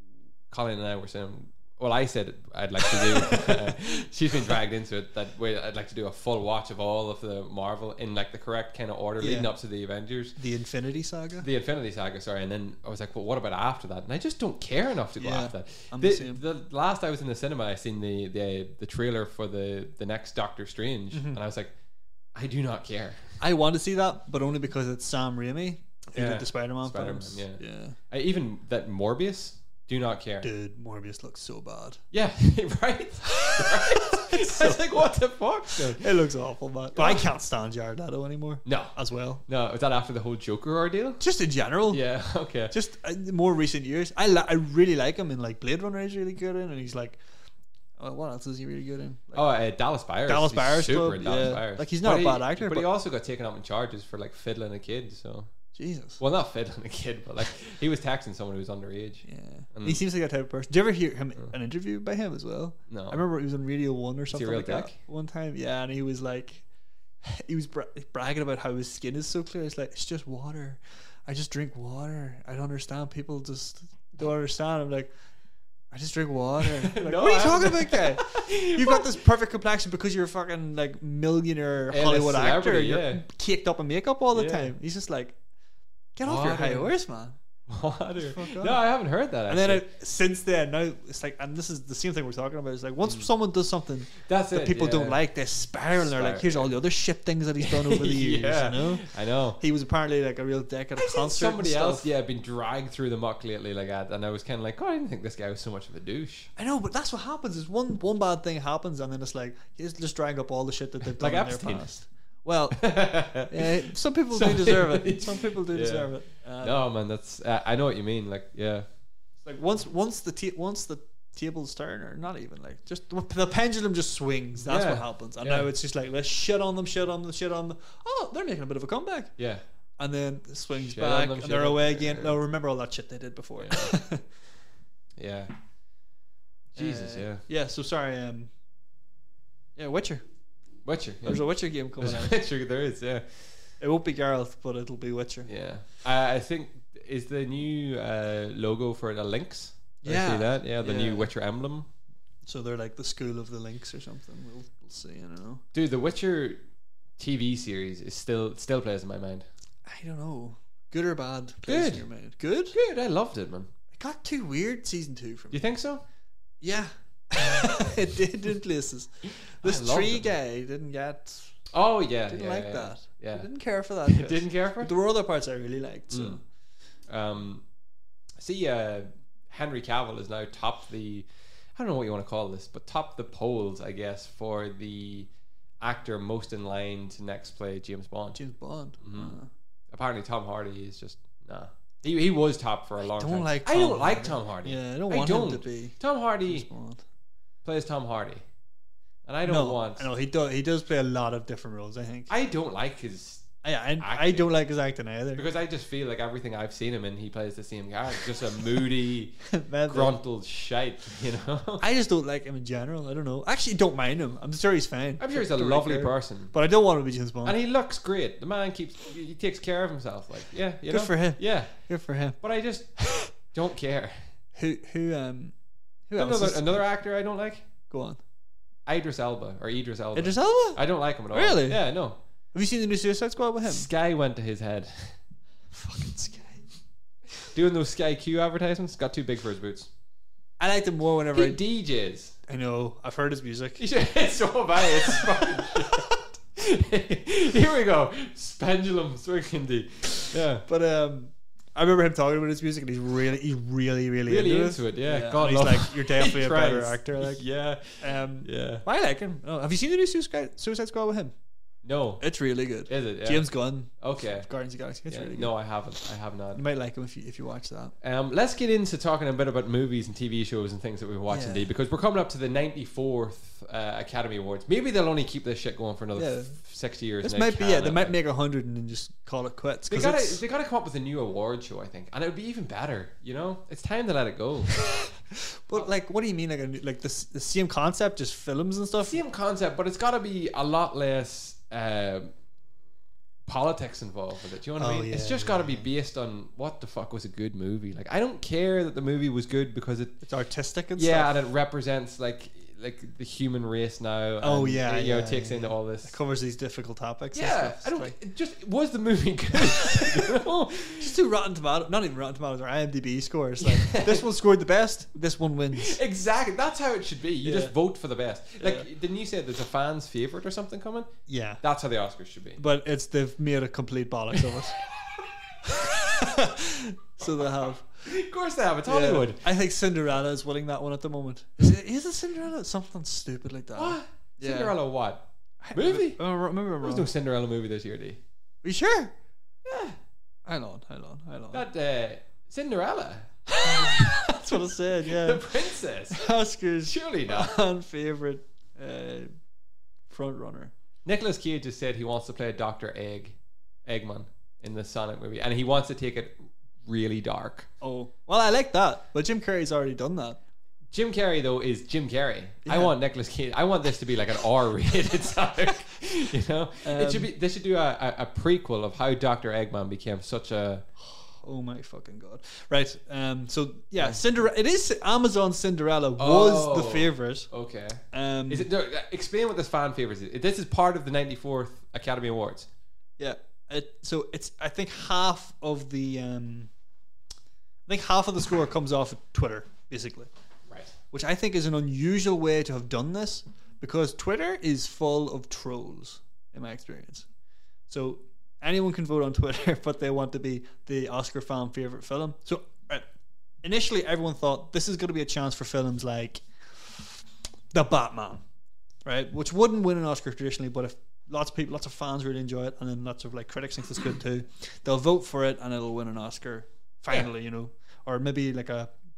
Colin and I were saying, well, I said I'd like to do. uh, she's been dragged into it. That way, I'd like to do a full watch of all of the Marvel in like the correct kind of order, Yeah. leading up to the Avengers, The Infinity Saga. the Infinity Saga. Sorry, and then I was like, well, what about after that? And I just don't care enough to go Yeah, after that. I'm the, the same. the last I was in the cinema, I seen the the the trailer for the the next Doctor Strange, Mm-hmm. and I was like, I do not care. I want to see that, but only because it's Sam Raimi who Yeah. did the Spider-Man, Spider-Man, films. yeah. yeah. I, even that Morbius, do not care. Dude, Morbius looks so bad. Yeah, right. right? I was like, what the fuck? dude? It looks awful, man. But I can't stand Jared Leto anymore. No, As well, no. Was that after the whole Joker ordeal? just in general. Yeah. Okay. Just in the more recent years, I li- I really like him in like Blade Runner. He's really good in, and he's like, oh, what else is he really good in? Like, Oh, uh, Dallas Buyers. Dallas He's Buyers super Club, in Dallas yeah. Buyers. Like, he's not But a bad he- actor, but, he but- also got taken up in charges for like fiddling a kid. So, Jesus. well, not fiddling a kid, but like he was texting someone who was underage. Yeah, And- he seems like that type of person. Did you ever hear him an interview by him as well? No. I remember he was on Radio One or he a something real like that dick? one time. Yeah, and he was like, he was bra- bragging about how his skin is so clear. It's like it's just water. I just drink water. I don't understand. People just don't understand. I'm like, I just drink water. Like, No, what are you I talking haven't. about, guy? You've got this perfect complexion because you're a fucking like millionaire A-list Hollywood actor. celebrity, You're yeah. caked up in makeup all the Yeah. time. He's just like, get off your high Water. horse, man. Water. Fuck off. No, I haven't heard that. And then actually. it, since then, now it's like, and this is the same thing we're talking about. It's like once someone does something That's that it. people yeah. don't like, they spiral. And they're like, Spiral. here's all the other shit things that he's done over the years. yeah, You know, I know. he was apparently like a real dick at a I've seen concert. somebody and else, stuff. yeah, been dragged through the muck lately like that, and I was kind of like, oh, I didn't think this guy was so much of a douche. I know, but that's what happens. Is one one bad thing happens, and then it's like he's just drag up all the shit that they've done Like in Epstein. their past. Well, yeah, some people do deserve it. Some people do Yeah. deserve it. Um, No, man, that's uh, I know what you mean. Like, yeah, Like once once the t- once the tables turn, or not even like just the pendulum just swings. That's Yeah. what happens. And Yeah. now it's just like let's shit on them, shit on them, shit on them. Oh, they're making a bit of a comeback. Yeah. And then it swings Shit on back, them, and shit they're on away them. again. Yeah. No, remember all that shit they did before. Yeah. Yeah. Jesus, Uh, yeah. Yeah. So sorry. Um. Yeah, Witcher. Witcher. Yeah. There's a Witcher game coming There's out. a Witcher, there is, yeah. It won't be Geralt, but it'll be Witcher. Yeah. I, I think, is the new uh, logo for the Lynx? Did I Yeah. see that? Yeah, the Yeah. new Witcher emblem. So they're like the school of the Lynx or something. We'll, we'll see. I don't know. Dude, the Witcher T V series is still still plays in my mind. I don't know. Good or bad? Plays Good. in your mind. Good. Good, I loved it, man. It got too weird season two for Do me. you think so? Yeah. It did in places. This I loved tree it. guy didn't get. Oh, yeah. Didn't yeah, like yeah. that. Yeah. I didn't care for that. You bit. didn't care for it? There were other parts I really liked. So. Mm. Um, see, uh, Henry Cavill is now top the, I don't know what you want to call this, but top the polls, I guess, for the actor most in line to next play James Bond. James Bond. Mhm. Uh, Apparently, Tom Hardy is just nah. He he was top for a long don't time. like I Tom don't like Hardy. Tom Hardy. yeah, I don't I want don't. him to be Tom Hardy James Bond. plays Tom Hardy, and I don't no, want. I know he does. He does play a lot of different roles. I think. I don't like his I, I, I acting. don't like his acting either. because I just feel like everything I've seen him in, he plays the same character, just a moody, Maybe. gruntled shite. You know. I just don't like him in general. I don't know. Actually, don't mind him. I'm sure he's fine. I'm sure he's a Don't really lovely care. person. But I don't want him to be James Bond. And he looks great. The man keeps he takes care of himself. Like yeah, you Good know? for him. Yeah, Good for him. but I just don't care. Who who um who else? Another is- another actor I don't like, Go on. Idris Elba or Idris Elba. Idris Elba. I don't like him at all. Really? Yeah, no. Have you seen the new Suicide Squad with him? Sky went to his head. Fucking Sky. Doing those Sky Q advertisements got too big for his boots. I liked him more whenever He I. D Js. I know. I've heard his music. You should, it's so bad. It's fucking shit. Here we go. Pendulum swinging D. Yeah. But um, I remember him talking about his music, and he's really, he's really, really, Really into, into it, yeah. Yeah, God and love he's him. like, you're definitely He a better tries. actor. Like, Yeah. um, Yeah. I like him. Oh, have you seen the new Suicide Suicide Squad with him? No. It's really good. Is it? Yeah. James Gunn, Okay. Guardians of the Galaxy. It's Yeah. really good. No, I haven't. I have not. You might like him if you if you watch that. Um, let's get into talking a bit about movies and T V shows and things that we've watched Yeah. indeed, because we're coming up to the ninety-fourth uh, Academy Awards. Maybe they'll only keep this shit going for another Yeah. f- sixty years. This and they might be yeah. can, They uh, might make a hundred and then just call it quits. They 'cause gotta, it's- they gotta come up with a new award show, I think, and it would be even better. You know, it's time to let it go. But like, what do you mean? Like, a, new- like this the same concept, just films and stuff. Same concept, but it's got to be a lot less uh, politics involved with it. Do you know what I Oh, mean? It's yeah, just got to be based on what the fuck was a good movie. Like, I don't care that the movie was good because it, It's artistic and yeah, stuff. and it represents like like the human race now. Oh, and, yeah, you know, yeah, it takes yeah. into all this. It covers these difficult topics. and Yeah, stuff. I don't. It's like, It just was the movie good. you know? just do Rotten Tomatoes, not even Rotten Tomatoes or IMDb scores. Like this one scored the best. This one wins. Exactly. That's how it should be. You Yeah. just vote for the best. Like, Yeah. didn't you say there's a fan's favorite or something coming? Yeah, That's how the Oscars should be. but it's they've made a complete bollocks of it. So they have. Of course they have. It's Yeah. Hollywood. I think Cinderella is winning that one at the moment. Is it? Is it Cinderella? Something stupid like that. What? Yeah. Cinderella what? I- Movie? I remember I'm There was wrong. no Cinderella movie this year, D. Are you sure? Yeah. Hold on, hold on, hold on. Not uh, Cinderella. That's what I said. The Yeah. princess. Oscars Surely not. fan favorite uh, front runner. Nicolas Cage just said he wants to play Doctor Egg, Eggman, in the Sonic movie, and he wants to take it really dark. Oh, well, I like that, but Jim Carrey's already done that. Jim Carrey though is Jim Carrey. I Yeah. want Nicolas Cage. I want this to be like an R-rated Sonic. You know, it should Um, be. They should do a, a, a prequel of how Doctor Eggman became such a. Oh my fucking god! Right. Um. So yeah, Cinderella. It is Amazon Cinderella was Oh. the favorite. Okay. Um. Is it? No, explain what this fan favorite is. This is part of the ninety-fourth Academy Awards. Yeah. It. So it's. I think half of the. Um. I think half of the score comes off of Twitter, basically, Right. which I think is an unusual way to have done this because Twitter is full of trolls, in my experience. So anyone can vote on Twitter, but they want to be the Oscar fan favorite film. So right, initially, everyone thought this is going to be a chance for films like The Batman, right, which wouldn't win an Oscar traditionally, but if lots of people, lots of fans really enjoy it, and then lots of like critics think it's good too, they'll vote for it, and it'll win an Oscar finally, you know, or maybe like a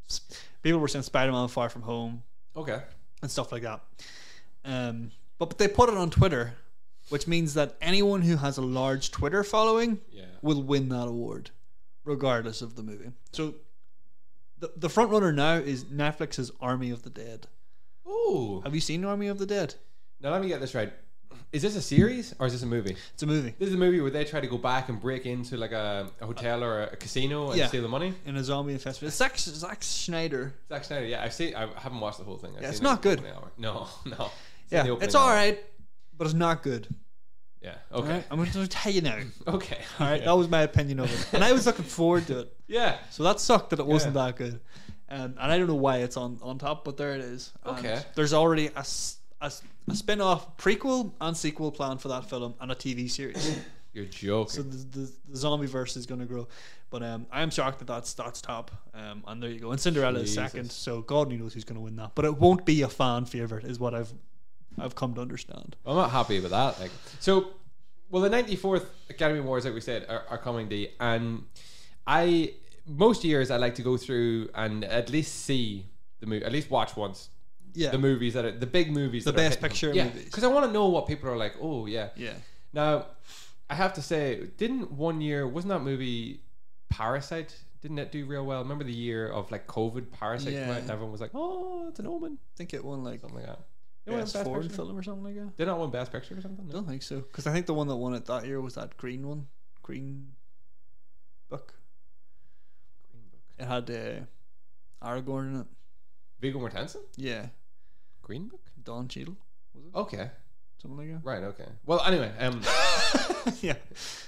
people were saying Spider-Man Far From Home Okay. and stuff like that. Um, but, but they put it on Twitter, which means that anyone who has a large Twitter following Yeah. will win that award, regardless of the movie. So the the front runner now is Netflix's Army of the Dead. Ooh. Have you seen Army of the Dead? Now let me get this right. Is this a series or is this a movie? It's a movie This is a movie where they try to go back and break into like a, a hotel or a, a casino and Yeah. steal the money. in a zombie infestation. It's Zack, Zack Schneider. Zack Snyder, yeah, I've seen. I haven't watched the whole thing. I've Yeah, it's seen not the good. opening hour. No, no. Yeah, the opening it's hour. all right, but it's not good. Yeah. All Okay. right? I'm going to tell you now. Okay. All right, Yeah. that was my opinion of it, and I was looking forward to it. Yeah. So that sucked that it wasn't Yeah. that good, um, and I don't know why it's on, on top, but there it is. And Okay. There's already a, s- a, s- a spin-off prequel and sequel planned for that film and a T V series. You're joking. So the, the, the zombie verse is going to grow, but um, I am shocked that that's that's top. Um, and there you go. And Cinderella is Jesus. second, so God only knows who's going to win that. But it won't be a fan favorite, is what I've I've come to understand. I'm not happy with that. Like, so, well, the ninety-fourth Academy Awards, like we said, are, are coming. D, and I most years I like to go through and at least see the movie, at least watch once Yeah, the movies that are the big movies, The that are best hitting. picture yeah, movies. because I want to know what people are like. Oh yeah. yeah. Now, I have to say, didn't one year wasn't that movie Parasite? Didn't it do real well? Remember the year of like COVID, Parasite came Yeah. out, and everyone was like, "Oh, it's an omen," I think it won like something like that. It won best Best foreign Picture? film or something like that. Did not win Best Picture or something? I No. don't think so, because I think the one that won it that year was that green one, Green Book. Green Book. It had uh, Aragorn in it. Viggo Mortensen. Yeah, Green Book. Don Cheadle, was it? Okay. Something like Right. Okay. Well, anyway, um, that. yeah,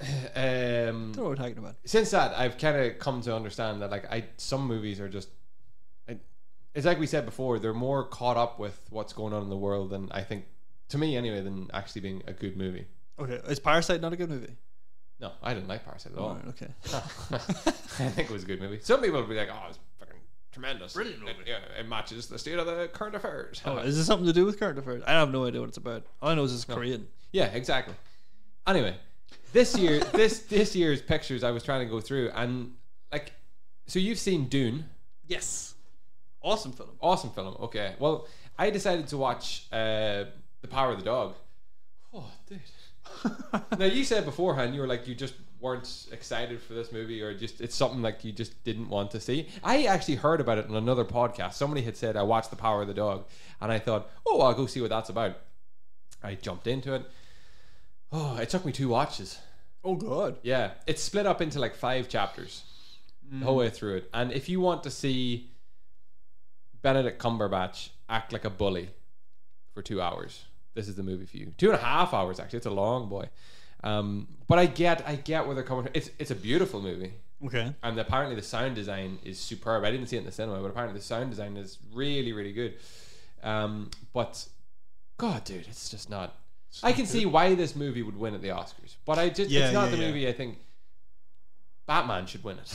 um, don't know what we're talking about. since that, I've kind of come to understand that like I some movies are just, I, it's like we said before, they're more caught up with what's going on in the world than I think, to me anyway, than actually being a good movie. Okay, is Parasite not a good movie? No, I didn't like Parasite at all. Alright, okay. I think it was a good movie. Some people would be like, "Oh, it's fucking tremendous, Brilliant It, movie." yeah, it matches the state of the current affairs." Oh, is this something to do with current affairs? I have no idea what it's about. All I know is it's Korean. Yeah, exactly. Anyway, this year, this this year's pictures I was trying to go through, and like, so you've seen Dune, Yes. Awesome film. awesome film. Okay, well, I decided to watch uh, The Power of the Dog. Oh, dude. Now you said beforehand you were like you just weren't excited for this movie, or just it's something like you just didn't want to see. I actually heard about it on another podcast. Somebody had said I watched The Power of the Dog, and I thought, oh, I'll go see what that's about. I jumped into it. Oh, it took me two watches. Oh God. Yeah, it's split up into like five chapters the whole way through it. And if you want to see Benedict Cumberbatch act like a bully for two hours, this is the movie for you. Two and a half hours actually. It's a long boy. Um, but I get, I get where they're coming from. It's it's a beautiful movie, Okay. and apparently the sound design is superb. I didn't see it in the cinema, but apparently the sound design is really, really good. Um, but God, dude, it's just not. I can see why this movie would win at the Oscars, but I just Yeah, it's not yeah, the yeah. movie I think Batman should win it.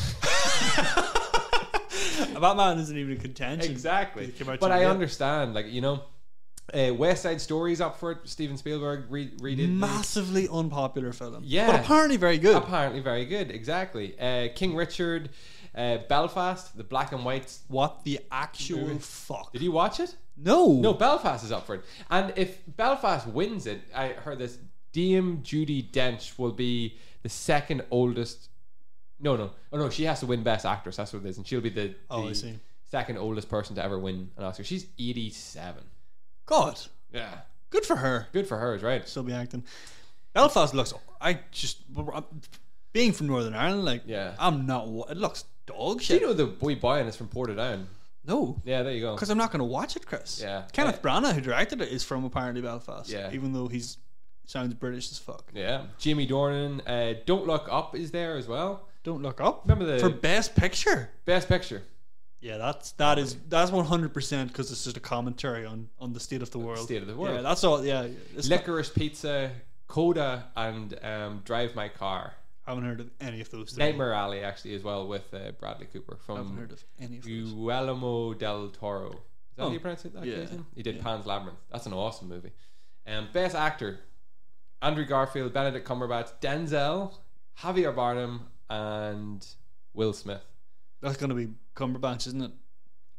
Batman isn't even in contention. Exactly. It came out But too I late. understand, like, you know, uh, West Side Story's up for it. Steven Spielberg re- redid the- Massively unpopular film. Yeah. But apparently very good. apparently very good. Exactly. Uh, King Richard, uh, Belfast, the black and white. What the actual Movie. fuck? Did you watch it? No. No, Belfast is up for it. And if Belfast wins it, I heard this, Dame Judi Dench will be the second oldest. No, no. Oh, no, she has to win Best Actress. That's what it is. And she'll be the, Oh, I the see. second oldest person to ever win an Oscar. She's eighty-seven. God. Yeah. Good for her. Good for her, right? Still be acting. Belfast looks. I just being from Northern Ireland, like Yeah. I'm not. wa- It looks dog Do shit. you know the boy buying is from Portadown? No, Yeah, there you go. because I'm not going to watch it, Chris. Yeah. Kenneth Uh, Branagh, who directed it, is from apparently Belfast. Yeah. even though he's sounds British as fuck. Yeah. Jamie Dornan. Uh, Don't Look Up is there as well. Don't Look Up. Remember the For Best Picture. Best Picture? Yeah, that's that is that's one hundred percent because it's just a commentary on on the state of the world. State of the world. Yeah, that's all. Yeah, it's not- Licorice Pizza, Coda, and um, Drive My Car. I haven't heard of any of those. Three. Nightmare Alley actually as well with uh, Bradley Cooper I haven't from heard of any of those. Guillermo del Toro. Is that Oh, how you pronounce it? That yeah, guy's name? He did yeah. Pan's Labyrinth. That's an awesome movie. Um, Best Actor: Andrew Garfield, Benedict Cumberbatch, Denzel, Javier Bardem, and Will Smith. That's gonna be Cumberbatch, isn't it?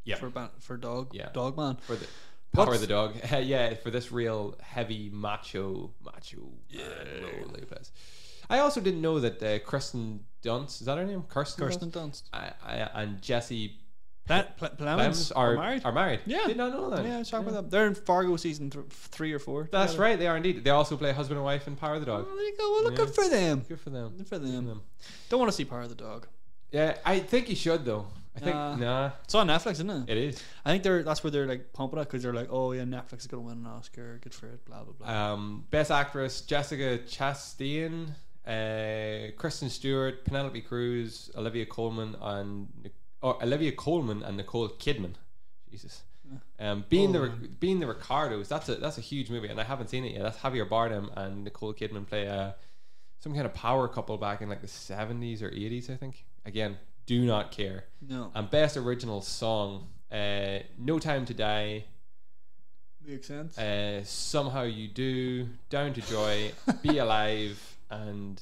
Yeah. for ba- for dog Yeah. dog man. For the Power What's- of the Dog. Yeah, for this real heavy macho macho Yeah. man, Lola Lopez. I also didn't know that uh, Kirsten Dunst, is that her name? Kirsten, Kirsten Dunst? Dunst. I, I, and Jesse Pla- Pla- Plemons Plemons are are married. Are married. Yeah. Did not know that. Yeah, I was talking about them. They're in Fargo season th- three or four. That's together. right, they are indeed. They also play husband and wife in Power of the Dog. Oh, there you go. Well, look, Yeah. good for them. Good for them. Good for Good them. Don't want to see Power of the Dog. Yeah, I think you should though. I think Nah. nah, It's on Netflix, isn't it? it is. I think they're that's where they're like pumping it because they're like, oh yeah, Netflix is gonna win an Oscar. Good for it. Blah blah blah. Um, Best Actress: Jessica Chastain, uh, Kristen Stewart, Penelope Cruz, Olivia Colman, and or Olivia Colman and Nicole Kidman. Jesus. Um, being the Oh, Ric- being the Ricardos, that's a that's a huge movie, and I haven't seen it yet. That's Javier Bardem and Nicole Kidman play a some kind of power couple back in like the seventies or eighties, I think. Again, do not care. No, And best original song, uh, No Time to Die, makes sense. uh, Somehow You Do, Down to Joy, Be Alive, and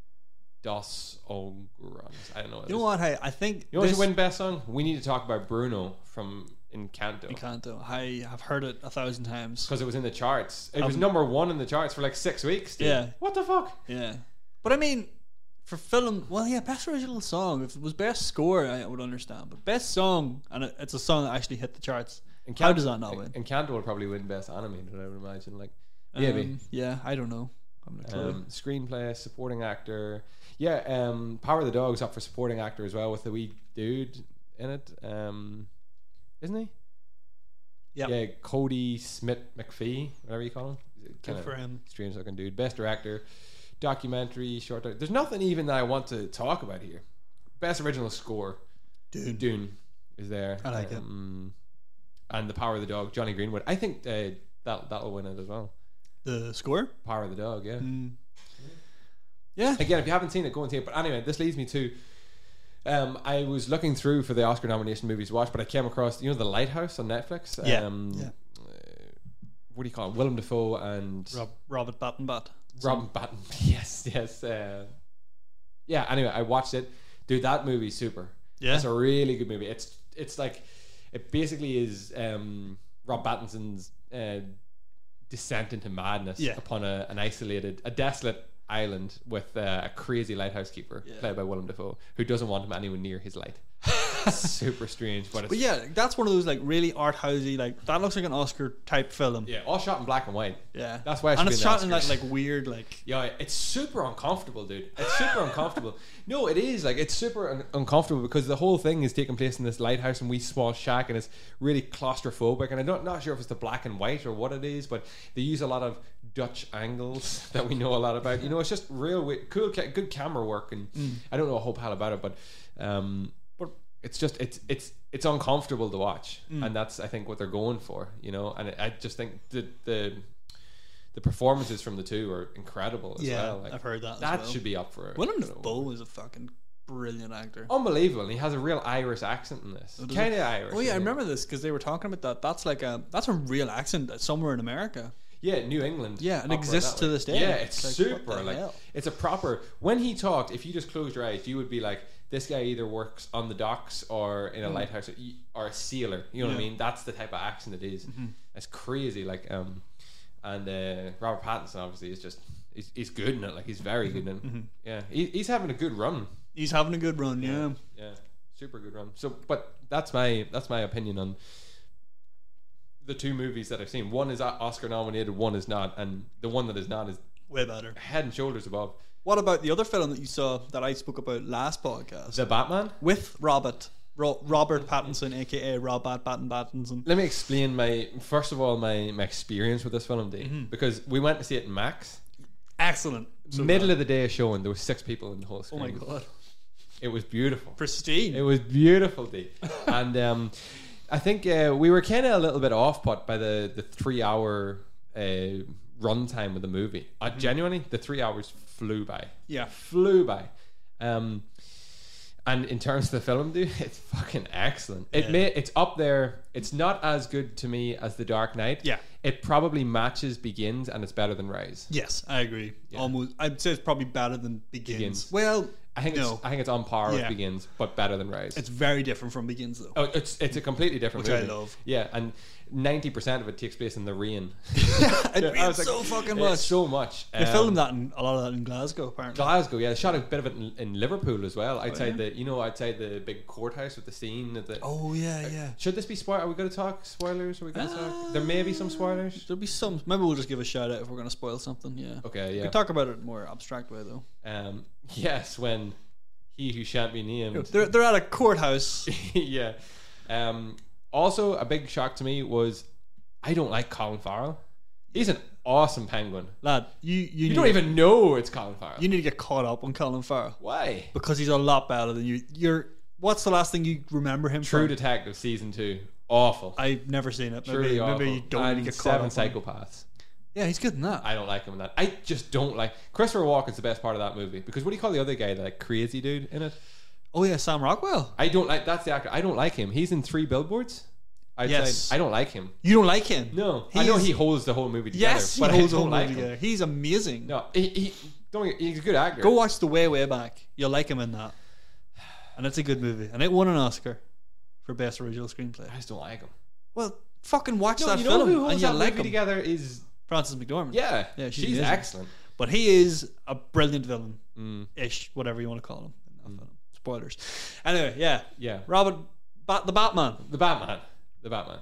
Dos Ogrons. I don't know. What You know what? Hey, I think You know what this should win best song? We need to talk about Bruno from Encanto. Encanto. I have heard it a thousand times. Because it was in the charts. It was Um, number one in the charts for like six weeks. Dude. Yeah. What the fuck? Yeah, but I mean, for film, well, yeah, best original song. If it was best score, I would understand. But best song, and it- it's a song that actually hit the charts. Encanto, How does that not win? Encanto will probably win best animated, I would imagine. Like, Um, maybe. yeah, I don't know. I'm not clue. Um, screenplay, supporting actor. Yeah, um, Power of the Dog's up for supporting actor as well with the wee dude in it. Um, isn't he? Yep. Yeah, Cody Smith McPhee, whatever you call him. Good Kind for of him. strange looking dude. Best director, documentary, short. Doc- There's nothing even that I want to talk about here. Best original score, Dune. Dune is there. I like it. um, And the Power of the Dog, Johnny Greenwood. I think uh, that that'll win it as well. The score. Power of the Dog, yeah. Mm. Yeah. Again, if you haven't seen it, go and see it. But anyway, this leads me to. Um, I was looking through for the Oscar nomination movies to watch, but I came across, you know, The Lighthouse on Netflix. Yeah, Um, yeah. uh, what do you call it? Willem Dafoe and Rob, Robert Battenbat. Robin Patton. Yes, yes. Uh, yeah. Anyway, I watched it, dude. That movie's super. Yeah. It's a really good movie. It's it's like it basically is um, Rob Pattinson's uh, descent into madness Yeah. upon a, an isolated, a desolate island with uh, a crazy lighthouse keeper Yeah. played by Willem Dafoe, who doesn't want him anywhere near his light. Super strange, but it's But yeah, that's one of those like really art housey, like that looks like an Oscar type film. yeah, all shot in black and white. Yeah. That's why it and should it's be in the shot in that Oscars. like weird like Yeah, it's super uncomfortable, dude. It's super uncomfortable. No, it is like it's super un- uncomfortable because the whole thing is taking place in this lighthouse and wee small shack, and it's really claustrophobic. And I'm not not sure if it's the black and white or what it is, but they use a lot of Dutch angles that we know a lot about. You know, it's just real wi- cool, ca- good camera work, and I don't know a whole pile about it, but um, but it's just it's it's it's uncomfortable to watch, and that's I think what they're going for. You know, and I just think the the. The performances from the two are incredible as yeah, well. Like, I've heard that. that as well. should be up for Willem you know, Dafoe is a fucking brilliant actor. unbelievable, and he has a real Irish accent in this. Oh, does Kind of Irish. Oh yeah, I isn't it? remember this because they were talking about that. That's like a that's a real accent somewhere in America. Yeah, New England. Yeah, and opera exists that to way. this day. Yeah, it's It's like, what super. the Like hell? it's a proper. When he talked, if you just closed your eyes, you would be like, this guy either works on the docks or in a lighthouse or, or a sealer. You know what I Mm. Yeah. mean? That's the type of accent it is. Mm-hmm. It's crazy. Like um, and uh, Robert Pattinson obviously is just. He's, he's good in it, like he's very good in it. Mm-hmm. Yeah, he, he's having a good run. He's having a good run. Yeah. Yeah, super good run. So, but that's my that's my opinion on the two movies that I've seen. One is Oscar nominated, one is not, and the one that is not is Way better. head and shoulders above. What about the other film that you saw that I spoke about last podcast The Batman. with Robert Ro- Robert Pattinson, aka Robert Batten Pattinson? Let me explain my first of all my my experience with this film, D, Mm-hmm. because we went to see it in Max. Excellent. So Middle good. of the day showing, there were six people in the whole Oh screen. my god. It was beautiful. Pristine. It was beautiful, D. And um, I think uh, we were kind of a little bit off put by the, the three hour uh, runtime of the movie. Uh, genuinely, the three hours flew by. Yeah. Flew by. Um, and in terms of the film, dude, it's fucking excellent. It Yeah. may it's up there. It's not as good to me as The Dark Knight. Yeah. It probably matches Begins, and it's better than Rise. Yes, I agree. Almost. I'd say it's probably better than Begins. Begins. Well, I I think No. it's I think it's on par Yeah. with Begins, but better than Rise. It's very different from Begins, though. oh, it's it's a completely different Which I movie. love. Yeah, and ninety percent of it takes place in the rain. it I rains was like, so fucking it's much. so much. They Um, filmed that in a lot of that in Glasgow, apparently. Glasgow, yeah, they shot a bit of it in, in Liverpool as well, outside Oh, yeah? the you know outside the big courthouse with the scene. At the, Oh yeah, yeah. Should this be spoil? Are we going to talk spoilers? Are we going to Uh, talk? There may be some spoilers. There'll be some. Maybe we'll just give a shout out if we're going to spoil something. Yeah. Okay, We yeah. can talk about it in a more abstract way, though. Um, yes, when he who shan't be named. They're they're at a courthouse. yeah. Um, also, a big shock to me was I don't like Colin Farrell. He's an awesome penguin. Lad, you you, You need don't to, even know it's Colin Farrell. you need to get caught up on Colin Farrell Why? because he's a lot better than you. You're. What's the last thing you remember him True from? Detective season two. Awful. I've never seen it. Truly Maybe, awful. maybe you don't need and to get caught Seven up on. Psychopaths. Yeah, he's good in that. I don't like him in that. I just don't like Christopher Walken's the best part of that movie because what do you call the other guy, the like crazy dude in it? Oh yeah, Sam Rockwell. I don't like that's the actor. I don't like him. He's in Three Billboards. I'd Yes. say I don't like him. You don't like him? No, I know He's- he holds the whole movie together. Yes, he but holds I the don't whole like movie him. together. He's amazing. No, he, he don't. get- He's a good actor. Go watch The Way Way Back. You'll like him in that, and it's a good movie. And it won an Oscar for best original screenplay. I just don't like him. Well, fucking watch No, that you know film who and holds you that like movie him. together is Frances McDormand. yeah, Yeah, she's she's, amazing. excellent. But he is a brilliant villain, Mm, ish, whatever you want to call him. In that film. Spoilers. Anyway, yeah, yeah, Robert, Bat- the Batman the Batman, the Batman,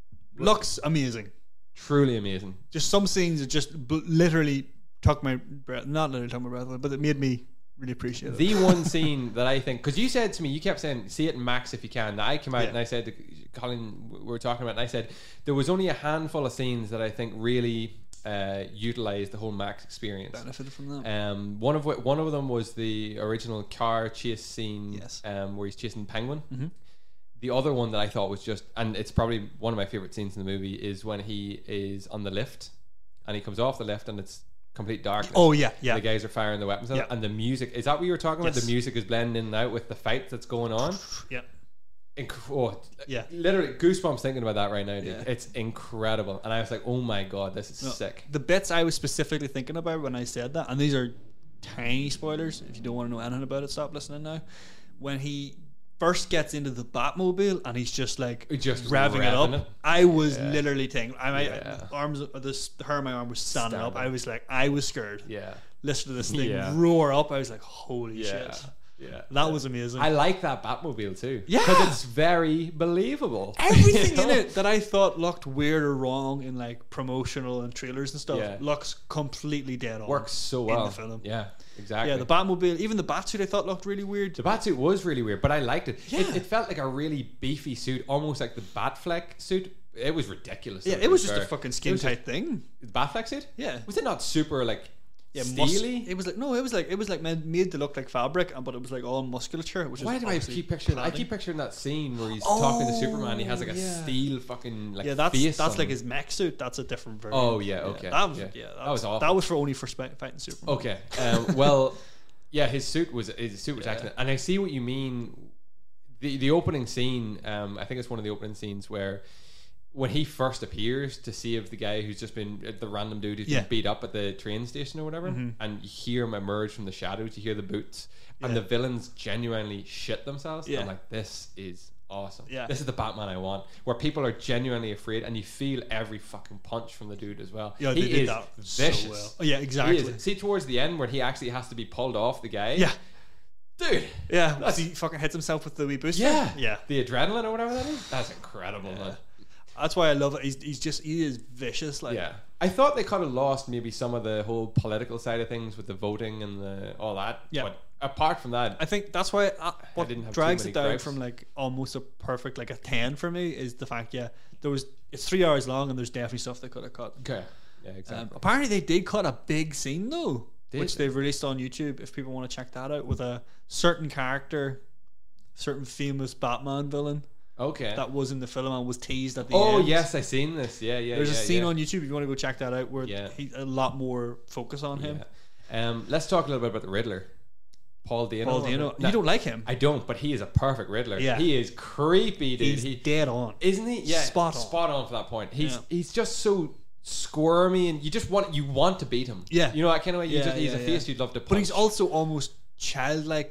looks amazing. truly amazing. Just some scenes that just bl- literally took my breath. Not literally took my breath away, but it made me really appreciate it. The one scene that I think, because you said to me, you kept saying, see it in Max if you can. Now I came out Yeah. and I said, to Colin, we were talking about, it, and I said, there was only a handful of scenes that I think really uh, utilized the whole Max experience. benefited from that. Um, one of wh- one of them was the original car chase scene, Yes. um, where he's chasing Penguin. Mhm. The other one that I thought was just, and it's probably one of my favorite scenes in the movie, is when he is on the lift and he comes off the lift and it's complete darkness. Oh yeah, yeah. The guys are firing the weapons at Yeah. him, and the music, is that what you were talking about? Yes. The music is blending in and out with the fight that's going on. Yeah. Inc- oh, Yeah. literally goosebumps thinking about that right now, dude. Yeah. It's incredible, and I was like, oh my god, this is No, sick. The bits I was specifically thinking about when I said that, and these are tiny spoilers. If you don't want to know anything about it, stop listening now. When he first gets into the Batmobile and he's just like Just revving, it revving up, it. I was Yeah. literally thinking, I my Yeah. arms, this the hair on my arm was standing, up. Standing. I was like, I was scared. Yeah, Listen to this thing Yeah. roar up. I was like, holy yeah, shit, yeah. that was amazing. I like that Batmobile too. Yeah. because it's very believable. Everything You in know? it that I thought looked weird or wrong in like promotional and trailers and stuff Yeah. looks completely dead on. Works so in well. the film. Yeah, exactly. Yeah, the Batmobile, even the Batsuit I thought looked really weird. The Batsuit was really weird, but I liked it. Yeah. It, it felt like a really beefy suit, almost like the Batfleck suit. It was ridiculous. Yeah, though, it to was be just a fair. fucking It skin was just- tight thing. The Batfleck suit? Yeah. Was it not super like Yeah, mus- steely? it was like no, it was like it was like made, made to look like fabric, but it was like all musculature. Which Why is do I obviously keep picturing? I padding. keep picturing that scene where he's talking to Oh, Superman. He has like a yeah. steel fucking like Yeah, that's face that's on like him. his mech suit. That's a different version. Oh, yeah, okay, that was yeah. yeah, That was awful. That was for only for spe- fighting Superman. Okay. Um, well, yeah, his suit was his suit was Yeah. excellent, and I see what you mean. The the opening scene, um, I think it's one of the opening scenes where when he first appears to save the guy who's just been the random dude who's Yeah. been beat up at the train station or whatever, Mhm. and you hear him emerge from the shadows. You hear the boots, and Yeah. the villains genuinely shit themselves. Yeah. I'm like, this is awesome. Yeah. This is the Batman I want, where people are genuinely afraid, and you feel every fucking punch from the dude as well. Yeah, he they did is that vicious. so well. Oh, yeah, He exactly. is. See towards the end where he actually has to be pulled off the guy. Yeah, dude. yeah. That's- he fucking hits himself with the wee booster. Yeah, yeah. The adrenaline or whatever that is. That's incredible, Yeah. man. That's why I love it. He's, he's just he is vicious. Like Yeah, I thought they could have lost maybe some of the whole political side of things with the voting and the all that. Yeah. But apart from that, I think that's why uh, what didn't have too drags many it down gripes. from like almost a perfect like a ten for me is the fact yeah there was it's three hours long and there's definitely stuff they could have cut. okay, yeah, exactly. Um, apparently they did cut a big scene though, Did which they? they've released on YouTube if people want to check that out with a certain character, certain famous Batman villain okay. that was in the film and was teased at the oh end. yes, I seen this. Yeah, yeah. There's yeah, a scene yeah. on YouTube if you want to go check that out where Yeah. he, a lot more focus on him. Yeah. Um, let's talk a little bit about the Riddler, Paul Dano. Paul Dano, Now, you don't like him? I don't, but he is a perfect Riddler. Yeah. he is creepy, dude. He's he dead on. isn't he? Yeah, Spot on. spot on for that point. He's Yeah. he's just so squirmy, and you just want you want to beat him. Yeah. you know that kind of way. You Yeah, just, he's yeah, a face yeah. you'd love to punch. But he's also almost childlike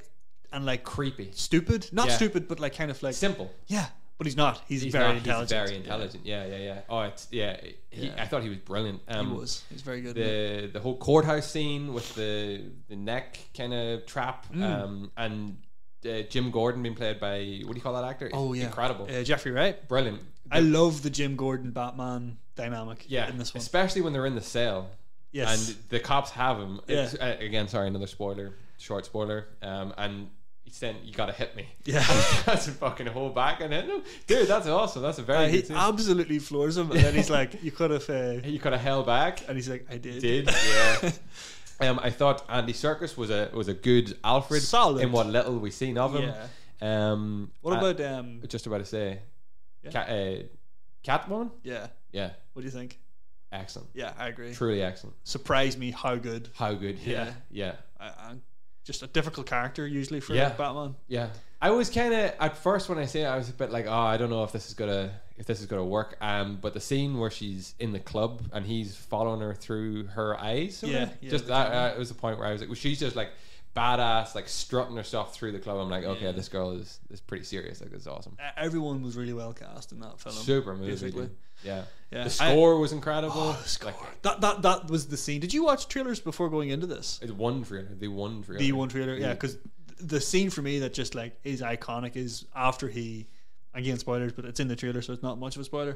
and like creepy, stupid. Not Yeah. stupid, but like kind of like simple. yeah. But he's not. He's, He's very not, intelligent. He's very intelligent. Yeah, yeah, yeah. Oh, it's yeah. He, Yeah. I thought he was brilliant. Yeah. Um, He was. He's very good. the the whole courthouse scene with the the neck kind of trap, Mm. um, and uh, Jim Gordon being played by, what do you call that actor? Oh yeah, incredible, Uh, Jeffrey Wright. brilliant. I love the Jim Gordon Batman dynamic. Yeah, in this one. especially when they're in the cell. Yes. And the cops have him. Yeah. It's, uh, again, sorry, another spoiler, short spoiler. Um, and he's saying, "You gotta hit me." Yeah. That's a fucking hold back and hit him, dude. That's awesome. That's a very Uh, he good scene. absolutely floors him, and then he's like, "You could have," uh, You could have held back. and he's like, "I did." Did yeah. Um, I thought Andy Serkis was a was a good Alfred. Solid. In what little we seen of him. Yeah. Um, What uh, about um? just about to say, Yeah. Cat, uh, Catwoman. Yeah. Yeah, What do you think? excellent. Yeah, I agree. Truly excellent. Surprised me how good. How good. Yeah, Yeah. yeah. I, I'm just a difficult character usually for Yeah. Batman. Yeah, I was kind of at first when I say it, I was a bit like, oh, I don't know if this is gonna if this is gonna work. Um, but the scene where she's in the club and he's following her through her eyes, sort Yeah, of, yeah, just the that camera. uh, it was the point where I was like, well, she's just like badass, like strutting her stuff through the club. I'm like, okay, Yeah. this girl is is pretty serious. Like, it's awesome. Uh, Everyone was really well cast in that film. Super movie. basically. dude. Yeah. Yeah. The score was incredible. Oh, the score. Like, that that that was the scene. Did you watch trailers before going into this? it's one trailer. The one trailer. The one trailer, yeah, Yeah. because the scene for me that just like is iconic is after he, again spoilers, but it's in the trailer, so it's not much of a spoiler.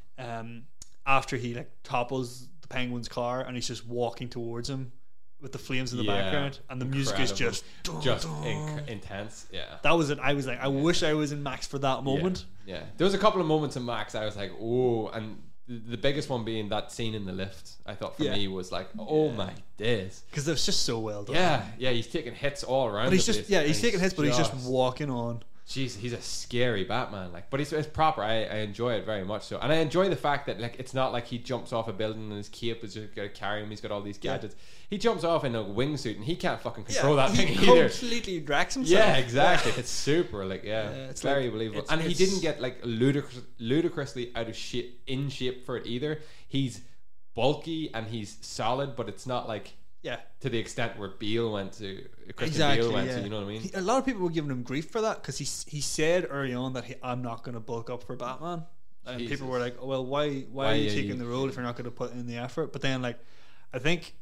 Um, after he like topples the Penguin's car and he's just walking towards him with the flames in the Yeah. background, and the music is Incredible. just dun, just dun. inc- intense. Yeah. That was it. I was like, I wish I was in Max for that moment. Yeah. yeah. There was a couple of moments in Max I was like, oh, and the, the biggest one being that scene in the lift. I thought for Yeah. me was like, oh Yeah. my days. Because it was just so well done. Yeah, yeah, he's taking hits all around. But he's the just place, yeah, and he's taking hits, but he's just walking on. Jeez, he's a scary Batman. Like, but he's it's proper. I, I enjoy it very much so, and I enjoy the fact that like it's not like he jumps off a building and his cape is just gonna carry him. He's got all these Yeah. gadgets. He jumps off in a wingsuit and he can't fucking control Yeah, that thing he either. completely drags himself. Yeah, exactly. It's super. Like, yeah, Yeah, it's it's very like- believable. it's- and he it's- didn't get like ludicrous, ludicrously out of shape, in shape for it either. He's bulky and he's solid, but it's not like Yeah. to the extent where Beale went to Christian Exactly. Bale went yeah. to. You know what I mean? He- a lot of people were giving him grief for that because he he said early on that he, I'm not going to bulk up for Batman, and Jesus. people were like, oh, well, why why, Why are you are taking you- the role if you're not going to put in the effort? But then like, I think,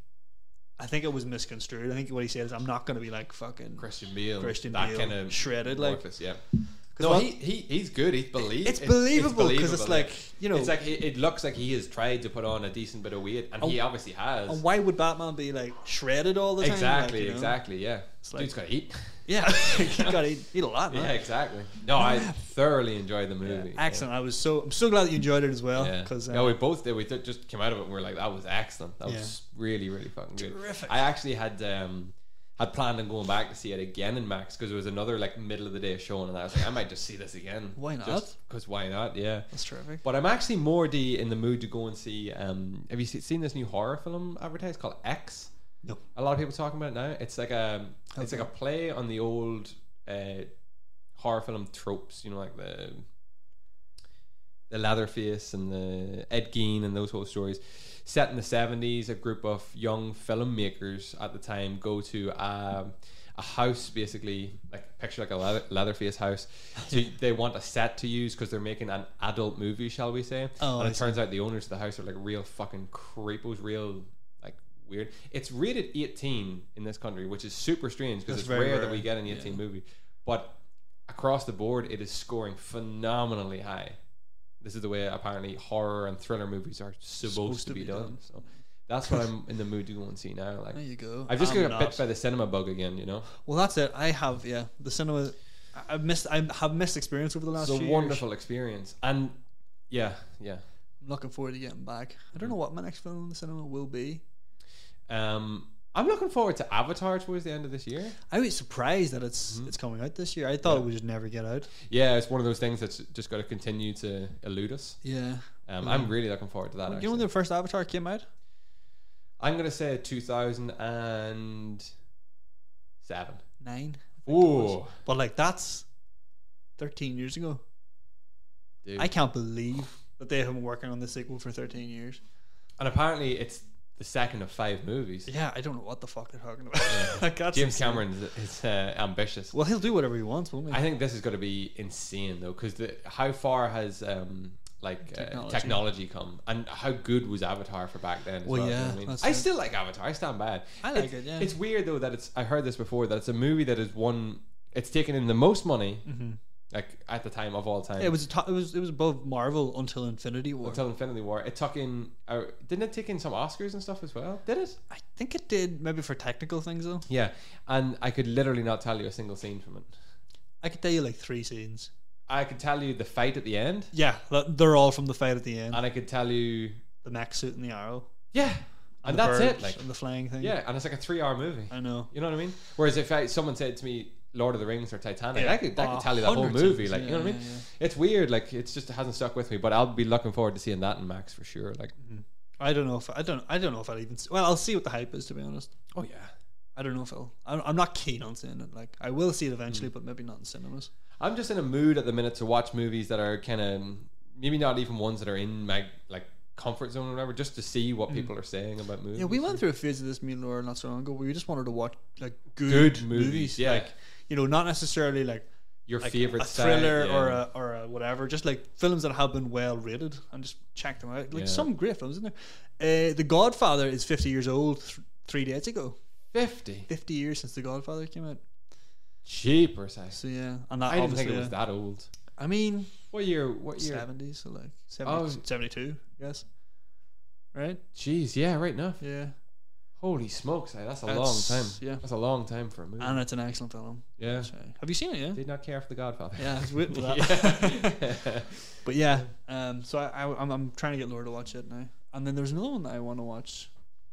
I think it was misconstrued. I think what he said is I'm not going to be like fucking Christian Bale, Christian that Bale kind of shredded, like- amorphous, yeah. 'Cause No, what- he, he he's good. He's believable. It's believable because it's like, you know, it's like it, it looks like he has tried to put on a decent bit of weight, and he Oh, obviously has. and why would Batman be like shredded all the time? Exactly, Like, you know? exactly, yeah. It's like- Dude's got to eat. Yeah, he got to eat, eat a lot, man. Yeah, exactly. No, I thoroughly enjoyed the Yeah, movie. excellent. I was so I'm so glad that you enjoyed it as well. Yeah, Because yeah. uh, yeah, we both did. We th- just came out of it and we were like, that was excellent. That Yeah. was really, really fucking good. Terrific. I actually had um, had planned on going back to see it again in Max because it was another like middle of the day showing, and I was like, I might just see this again. Why not? Because why not? Yeah. that's terrific. But I'm actually more the in the mood to go and see. Um, have you se- seen this new horror film advertised called X? No. A lot of people talking about it now. It's like a it's Okay. like a play on the old uh, horror film tropes. You know, like the the Leatherface and the Ed Gein and those whole stories. Set in the seventies, a group of young filmmakers at the time go to a, a house, basically like picture like a leather, Leatherface house. So they want a set to use because they're making an adult movie, shall we say? Oh, and I it turns out the owners of the house are like real fucking creepos, real like weird. It's rated eighteen in this country, which is super strange because That's it's very rare, rare. that we get an eighteen Yeah. movie. But across the board, it is scoring phenomenally high. This is the way apparently horror and thriller movies are supposed, to, be, done. So that's what I'm in the mood to go and see now. Like There you go. I've just I'm got not. bit by the cinema bug again. You know, Well, that's it. I have yeah. The cinema. I- I've missed. I have missed experience over the last. it's a few wonderful experience, and yeah, yeah. Years. I'm looking forward to getting back. I don't know what my next film in the cinema will be. Um, I'm looking forward to Avatar towards the end of this year. I was surprised that it's it's coming out this year. I thought Yeah. it would just never get out. Yeah, it's one of those things that's just got to continue to elude us. Yeah. Um, Yeah. I'm really looking forward to that. You know actually. when the first Avatar came out? I'm gonna say two thousand seven. Nine. Ooh, But like that's thirteen years ago. dude. I can't believe that they have been working on this sequel for thirteen years. And apparently, it's the second of five movies. Yeah, I don't know what the fuck they're talking about. Yeah. Like, that's James insane. Cameron is, is uh, ambitious. Well, he'll do whatever he wants, won't he? I think this is going to be insane though, because how far has um, like Technology. Uh, technology come, and how good was Avatar for back then? As Well, well, you yeah, know what I mean, that's I it. still like Avatar. I stand by it. I like it's, it, yeah. It's weird though that it's. I heard this before that it's a movie that has won. It's taken in the most money, Mm-hmm. like at the time of all time. Yeah, it was a to- it was it was above Marvel until Infinity War. Until Infinity War. It took in. Uh, didn't it take in some Oscars and stuff as well? Did it? I think it did, maybe for technical things though. Yeah, and I could literally not tell you a single scene from it. I could tell you like three scenes. I could tell you the fight at the end, Yeah, that- they're all from the fight at the end. and I could tell you, The mech suit and the arrow, yeah, and, the that's birds it. Like, and the flying thing. yeah, and it's like a three-hour movie. I know. You know what I mean? Whereas if I, someone said to me, Lord of the Rings or Titanic, Yeah. I could, I could Oh, tell you that whole hundreds movie. of- Like, you know what I yeah, mean? yeah, It's weird. Like, it's just it hasn't stuck with me. But I'll be looking forward to seeing that in Max for sure. Like, I don't know if I don't I don't know if I'll even. Well, I'll see what the hype is, to be honest. oh yeah. I don't know if I'll. I'm, I'm not keen on seeing it. Like I will see it eventually, Mm. but maybe not in cinemas. I'm just in a mood at the minute to watch movies that are kind of maybe not even ones that are in my like comfort zone or whatever, just to see what people are saying about movies. Mm. Yeah, we went through a phase of this, me and Laura, not so long ago. Where we just wanted to watch like good, Good movies, movies, yeah. like you know, not necessarily like your like favorite a thriller style, yeah. or a or a whatever, just like films that have been well rated and just check them out. Like Yeah. some great films in there. Uh, The Godfather is fifty years old. Th- three days ago, fifty. fifty years since The Godfather came out. Cheapers, I. So yeah, and that I didn't think obviously, it was uh, that old. I mean, What year? What year? seventies, so like seventy, Oh. seventy-two, I guess. Right? Jeez, yeah, right enough. Yeah. Holy smokes, eh, that's a It's- long time. yeah. That's a long time for a movie. And it's an excellent film. yeah. So, have you seen it? Yeah. Did not care for The Godfather. Yeah, I was waiting for that. Yeah. But yeah, um, so I, I I'm, I'm trying to get Laura to watch it now, and then there's another one that I want to watch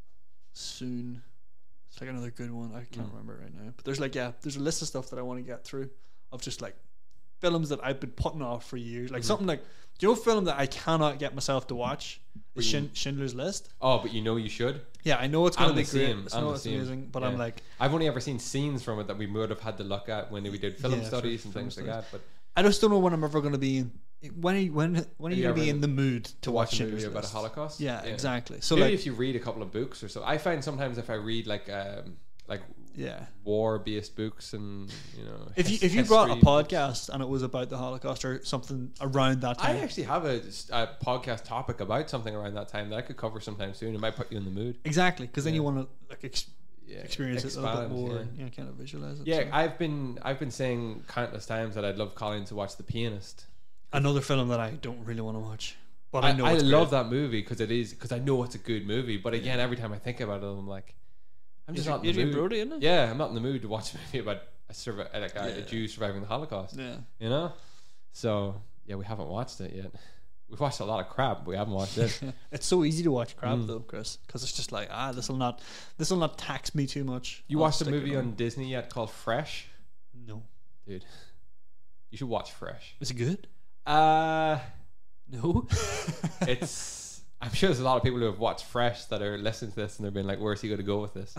soon. It's like another good one. I can't Mm. remember it right now, but there's like yeah, there's a list of stuff that I want to get through of just like films that I've been putting off for years. Like Mhm. something like, do you know a film that I cannot get myself to watch? But Is you- Schind- Schindler's List. Oh, but you know you should. Yeah, I know it's gonna I'm be the great. same. I I'm know the it's same. amazing, but Yeah. I'm like, I've only ever seen scenes from it that we would have had to look at when we did film Yeah, for studies and film things like that. But I just don't know when I'm ever gonna be in. When are you, when when are you you gonna be ever in the mood to, to watch watch a movie Schindler's about a List? Holocaust, Yeah, exactly. So maybe like, if you read a couple of books or so, I find sometimes if I read like um, like yeah. war-based books and you know, If you his- if you brought a history books. podcast and it was about the Holocaust or something around that time, I actually have a, a podcast topic about something around that time that I could cover sometime soon. It might put you in the mood. exactly, because then Yeah. you want to like ex- Yeah, experience it a little bit expand, more, yeah. and you know, kind of visualize it. Yeah, so. I've been I've been saying countless times that I'd love Colin to watch The Pianist. Another film that I don't really want to watch, but I, I, know I it's love great. that movie because it is because I know it's a good movie. But again, every time I think about it, I'm like, I'm just not in the Adrian mood. Brody, isn't it? Yeah, I'm not in the mood to watch a movie about a, survi- like a, a Yeah. Jew surviving the Holocaust. Yeah. You know, so yeah, we haven't watched it yet. We've watched a lot of crap, but we haven't watched it. It's so easy to watch crap Mm. though, Chris, because it's just like ah, this will not, this will not tax me too much. You I'll watched a stick it movie on Disney yet called Fresh, No, dude? You should watch Fresh. is it good? Uh No. it's I'm sure there's a lot of people who have watched Fresh that are listening to this and they're being like, where's he going to go with this?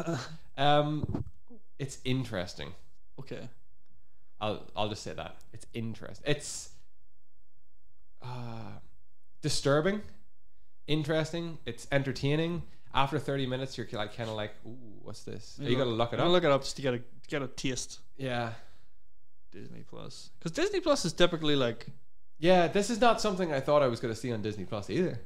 Um, it's interesting. Okay. I'll I'll just say that it's interesting. It's uh, disturbing, interesting. It's entertaining. After thirty minutes, you're like kind of like, ooh, what's this? You got to look it I'm gonna up. Look it up just to get a to get a taste. Yeah, Disney Plus, because Disney Plus is typically like yeah. This is not something I thought I was going to see on Disney Plus either.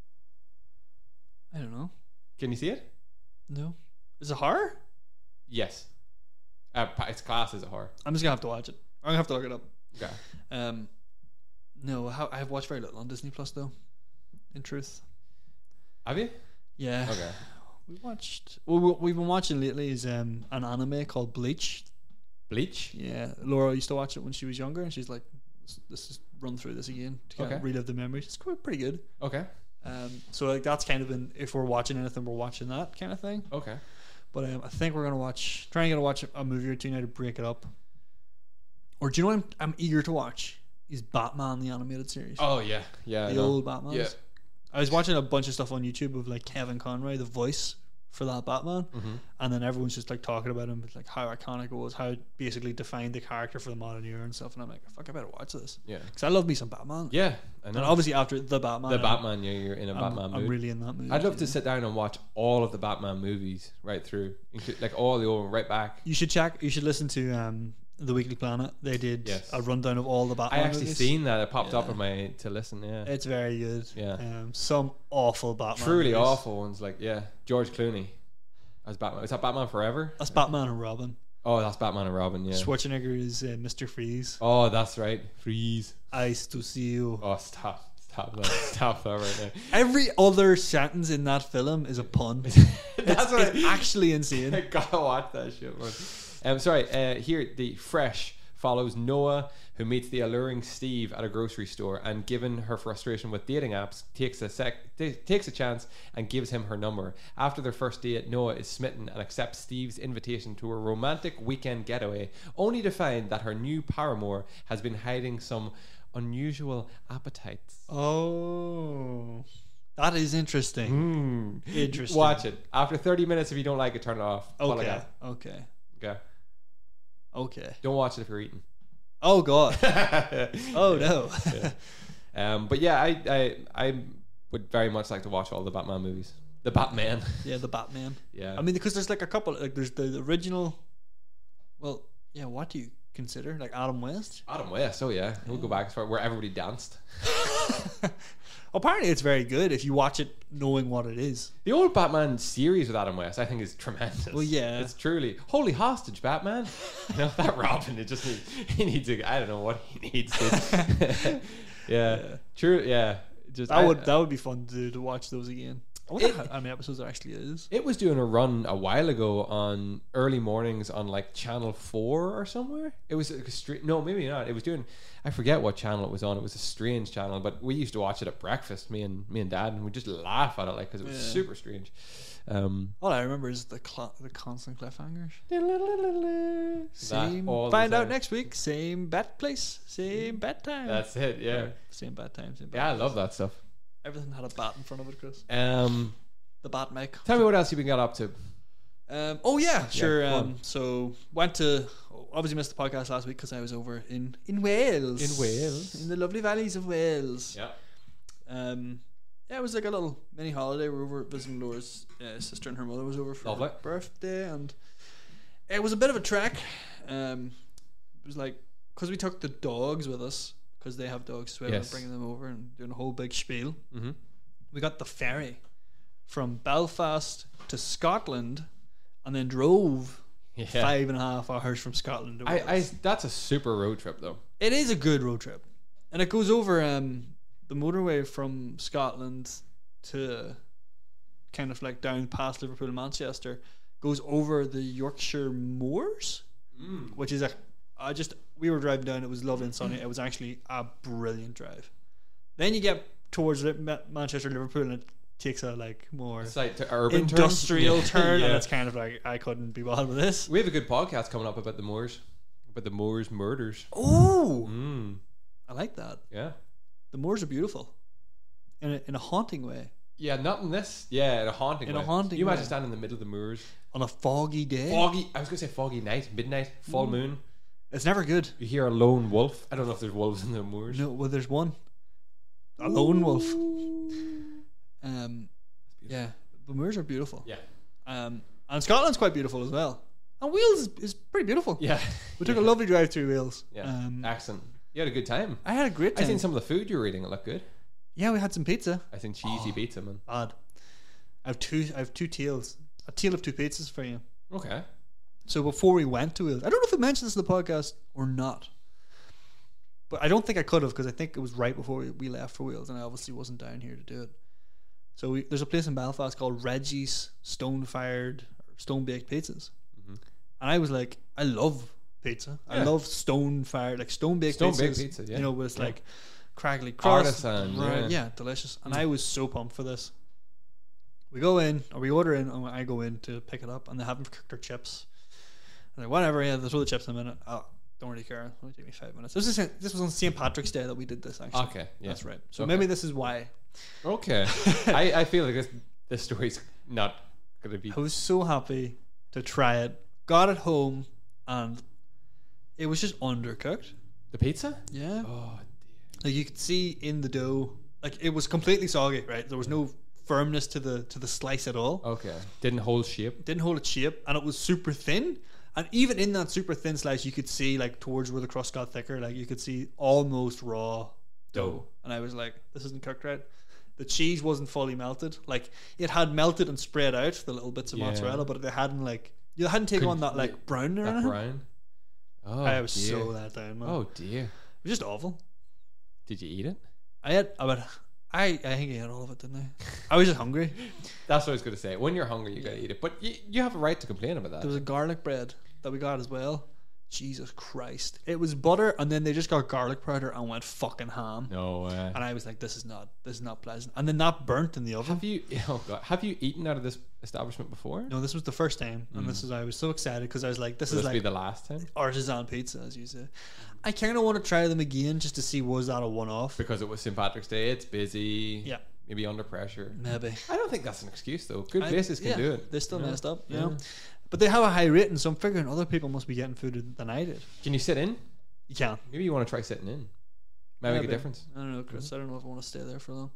I don't know. Can you see it? No, is it horror? Yes. Uh, it's class as a horror. I'm just gonna have to watch it. I'm gonna have to look it up. Okay. Um, no, how, I have watched very little on Disney Plus though. In truth, Have you? yeah. Okay. We watched. Well, what we've been watching lately is um an anime called Bleach. Bleach. Yeah, Laura used to watch it when she was younger, and she's like, "Let's, let's just run through this again to kind Okay. of relive the memories." It's quite pretty good. Okay. Um, so like that's kind of been if we're watching anything, we're watching that kind of thing. Okay. But um, I think we're gonna watch, trying to watch a movie or two now to break it up. Or do you know what I'm, I'm eager to watch? Is Batman the animated series? Oh yeah, yeah. I the know. old Batman. Yeah. I was watching a bunch of stuff on YouTube of like Kevin Conroy, the voice for that Batman, and then everyone's just like talking about him, like how iconic it was, how it basically defined the character for the modern era and stuff. And I'm like, fuck, I better watch this. Yeah, because I love me some Batman. Yeah, I know. And obviously after the Batman, the I'm, Batman, yeah, you're in a I'm, Batman movie. I'm really in that movie. I'd love yeah. to sit down and watch all of the Batman movies right through, inclu- like all the old right back. You should check. You should listen to um, the Weekly Planet. They did Yes. a rundown of all the Batman. I actually movies. seen that. It popped up Yeah. on my to listen. Yeah, It's very good. Yeah. Um, some awful Batman. truly movies. awful ones. Like yeah, George Clooney as Batman. Is that Batman Forever? That's Batman and Robin. Oh, that's Batman and Robin. Yeah. Schwarzenegger is uh, Mister Freeze. Oh, that's right. Freeze. Eyes to see you. Oh, stop, stop that, stop that right now. Every other sentence in that film is a pun. That's it's, what it's I, actually I insane. gotta watch that shit, man. Um, sorry. Uh, here, the Fresh follows Noah, who meets the alluring Steve at a grocery store, and given her frustration with dating apps, takes a sec t- takes a chance and gives him her number. After their first date, Noah is smitten and accepts Steve's invitation to a romantic weekend getaway, only to find that her new paramour has been hiding some unusual appetites. Oh, that is interesting. Mm. Interesting. Watch it. After thirty minutes, if you don't like it, turn it off. Okay. Okay. Okay. Okay. Don't watch it if you're eating. Oh God. oh Oh no. yeah. Um, but yeah, I, I I would very much like to watch all the Batman movies. The Batman. Yeah, the Batman. Yeah. I mean, because there's like a couple. Like there's the, the original. Well, yeah. What do you consider like Adam West? Adam West. Oh yeah, we'll go back as far where everybody danced. Apparently, it's very good if you watch it knowing what it is. The old Batman series with Adam West, I think, is tremendous. Well, yeah. It's truly holy hostage, Batman. You know that Robin. It just needs, he needs to. I don't know what he needs to. yeah. Yeah. True. Yeah. Just That I- would that would be fun to to watch those again. I wonder It- how, how many episodes there actually is. It was doing a run a while ago on early mornings on like Channel Four or somewhere. It was like a stra- no, maybe not. It was doing. I forget what channel it was on. It was a strange channel, but we used to watch it at breakfast. Me and me and Dad, and we just laugh at it like because it was Yeah. super strange. Um, All I remember is the cl- the constant cliffhangers. that Same. all the Find out time. next week. Same bet place. Same bet time. That's it. Yeah. Or Same bet time. Same bet Yeah, I place. love that stuff. Everything had a bat in front of it, Chris. Um, The bat mic. tell me what else you've been got up to. Um, oh yeah, sure. go on. um, so went to obviously missed the podcast last week because I was over in in Wales. In Wales. in the lovely valleys of Wales. Yeah. Um, yeah, it was like a little mini holiday. We were over visiting Laura's uh, sister and her mother was over for Lovely. her birthday, and it was a bit of a trek. Um, it was like because we took the dogs with us because they have dogs, so we ended Yes. up bringing them over and doing a whole big spiel. Mm-hmm. We got the ferry from Belfast to Scotland, and then drove Yeah. five and a half hours from Scotland to I, I. Wales. That's a super road trip though. It is a good road trip, and it goes over um the motorway from Scotland to kind of like down past Liverpool and Manchester, goes over the Yorkshire Moors, Mm. which is a I just we were driving down. It was lovely and sunny. It was actually a brilliant drive. Then you get towards Li- Ma- Manchester, Liverpool, and it takes a like more It's like to urban industrial turn, turn, Yeah. and it's kind of like I couldn't be bothered with this. We have a good podcast coming up about the Moors, about the Moors murders. Oh, Mm. I like that. Yeah. The moors are beautiful, in a, in a haunting way. Yeah, not in this. Yeah, in a haunting In a way. haunting You imagine way. standing in the middle of the moors. On a foggy day, Foggy. I was going to say foggy night, midnight, full Mm. moon. it's never good. You hear a lone wolf. I don't know if there's wolves in the moors. No, well, there's one, a lone wolf. Um, yeah, the moors are beautiful. Yeah. Um, and Scotland's quite beautiful as well. And Wales is, is pretty beautiful. Yeah. We took a lovely drive through Wales. Yeah. Um, Accent. You had a good time. I had a great I time. seen some of the food you were eating. It looked good. Yeah, we had some pizza. I seen cheesy Oh. pizza, man. Bad. I have two. I have two tails. A tail of two pizzas for you. Okay. So before we went to Wales, I don't know if I mentioned this in the podcast or not, but I don't think I could have because I think it was right before we, we left for Wales, and I obviously wasn't down here to do it. So we, there's a place in Belfast called Reggie's Stone-Fired Stone-Baked Pizzas, Mhm. and I was like, I love pizza. I Yeah. love stone-fired, like stone-baked Stone-baked pizzas. pizza, yeah. You know, with Yeah. like crackly crust, Artisan, right, yeah. yeah, delicious. And I was so pumped for this. We go in, or we order in, and I go in to pick it up, and they haven't cooked their chips. I'm like, whatever, yeah, they'll throw the chips in a minute. Oh, don't really care. It'll only take me five minutes. This was, this was on Saint Patrick's Day that we did this, actually. Okay. Yeah. That's right. So Okay. maybe this is why. Okay. I, I feel like this this story's not gonna be. I was so happy to try it. Got it home, and it was just undercooked. The pizza? Yeah. Oh dear. Like you could see in the dough, like it was completely soggy. Right, there was no firmness to the to the slice at all. Okay. Didn't hold shape. Didn't hold its shape, and it was super thin. And even in that super thin slice, you could see like towards where the crust got thicker, like you could see almost raw dough. And I was like, this isn't cooked right. The cheese wasn't fully melted. Like it had melted and spread out the little bits of Yeah. mozzarella, but they hadn't like you hadn't taken Could- on that like brown or That anything. brown. Oh, I was dear. so let down, man. Oh dear. It was just awful. Did you eat it? I had about I I think I had all of it, didn't I? I was just hungry. That's what I was going to say. When you're hungry, you gotta eat it. But you, you have a right to complain about that. There was a garlic bread that we got as well. Jesus Christ. It was butter and then they just got garlic powder and went fucking ham. no way. And I was like, this is not this is not pleasant. And then that burnt in the oven. Have you? Oh God. Have you eaten out of this establishment before? No, this was the first time. And this is I was so excited because I was like, this Will is this like be the last time? artisan pizza, as you say. I kinda want to try them again just to see was that a one off. Because it was Saint Patrick's Day. It's busy. Yeah. Maybe under pressure. Maybe. I don't think that's an excuse though. Good I- places can yeah, do it. They're still you know? messed up, you Yeah. know. But they have a high rating, so I'm figuring other people must be getting food than I did. Can you sit in? You can. Maybe you want to try sitting in. Might make a Maybe. difference. I don't know, Chris. I don't know if I want to stay there for long.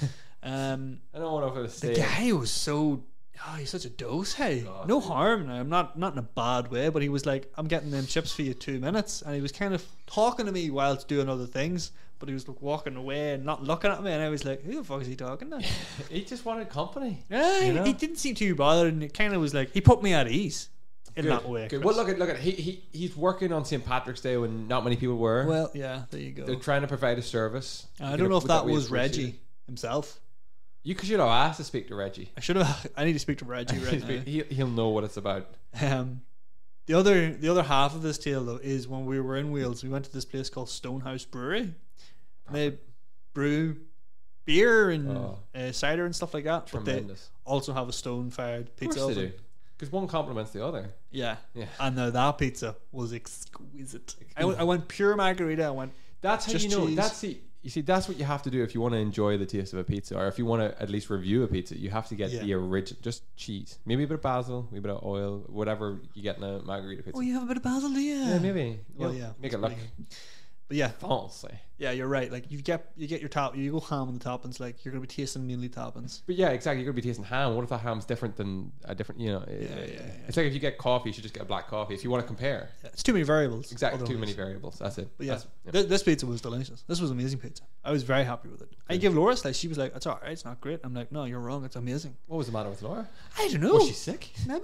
Um, I don't know if it'll the stay. guy was so. Oh, he's such a dose. Hey, God. no harm. Now I'm not not in a bad way, but he was like, "I'm getting them chips for you two minutes," and he was kind of talking to me whilst doing other things. But he was like walking away and not looking at me, and I was like, "Who the fuck is he talking to?" He just wanted company. Yeah, You know? he didn't seem too bothered, and it kind of was like he put me at ease in Good, that way. Good. Chris. Well, look at look at he he he's working on Saint Patrick's Day when not many people were. Well, yeah, there you go. They're trying to provide a service. I We don't could- know if would that we was appreciate Reggie it? himself. You should have asked to speak to Reggie. I should have. I need to speak to Reggie right now. he, he'll know what it's about. Um, the other the other half of this tale though is when we were in Wales, we went to this place called Stonehouse Brewery. And they brew beer and Oh. uh, cider and stuff like that, but they Tremendous. also have a stone-fired Of pizza course they oven. do. Because one complements the other. Yeah, Yeah. and now that pizza was exquisite. I, went- I went pure margarita. I went That's how Just you know. cheese. That's the. You see, that's what you have to do if you want to enjoy the taste of a pizza, or if you want to at least review a pizza. You have to get Yeah. the original, just cheese, maybe a bit of basil, maybe a bit of oil, whatever you get in a margarita pizza. oh, you have a bit of basil, yeah. yeah, maybe. Well, You know, yeah, make it it's look pretty But yeah, fancy. yeah, you're right. Like you get you get your top, you go ham on the toppings. Like you're gonna be tasting mainly toppings. But yeah, exactly. You're gonna be tasting ham. What if that ham's different than a different? You know, yeah, yeah, yeah. it's like if you get coffee, you should just get a black coffee. If you want to compare, Yeah, it's too many variables. exactly. Too otherwise. many variables. That's it. But yeah, That's, yeah. th- this pizza was delicious. This was amazing pizza. I was very happy with it. I gave Laura a slice. She was like, "It's alright. It's not great." I'm like, "No, you're wrong. It's amazing." What was the matter with Laura? I don't know. Was she sick? Maybe.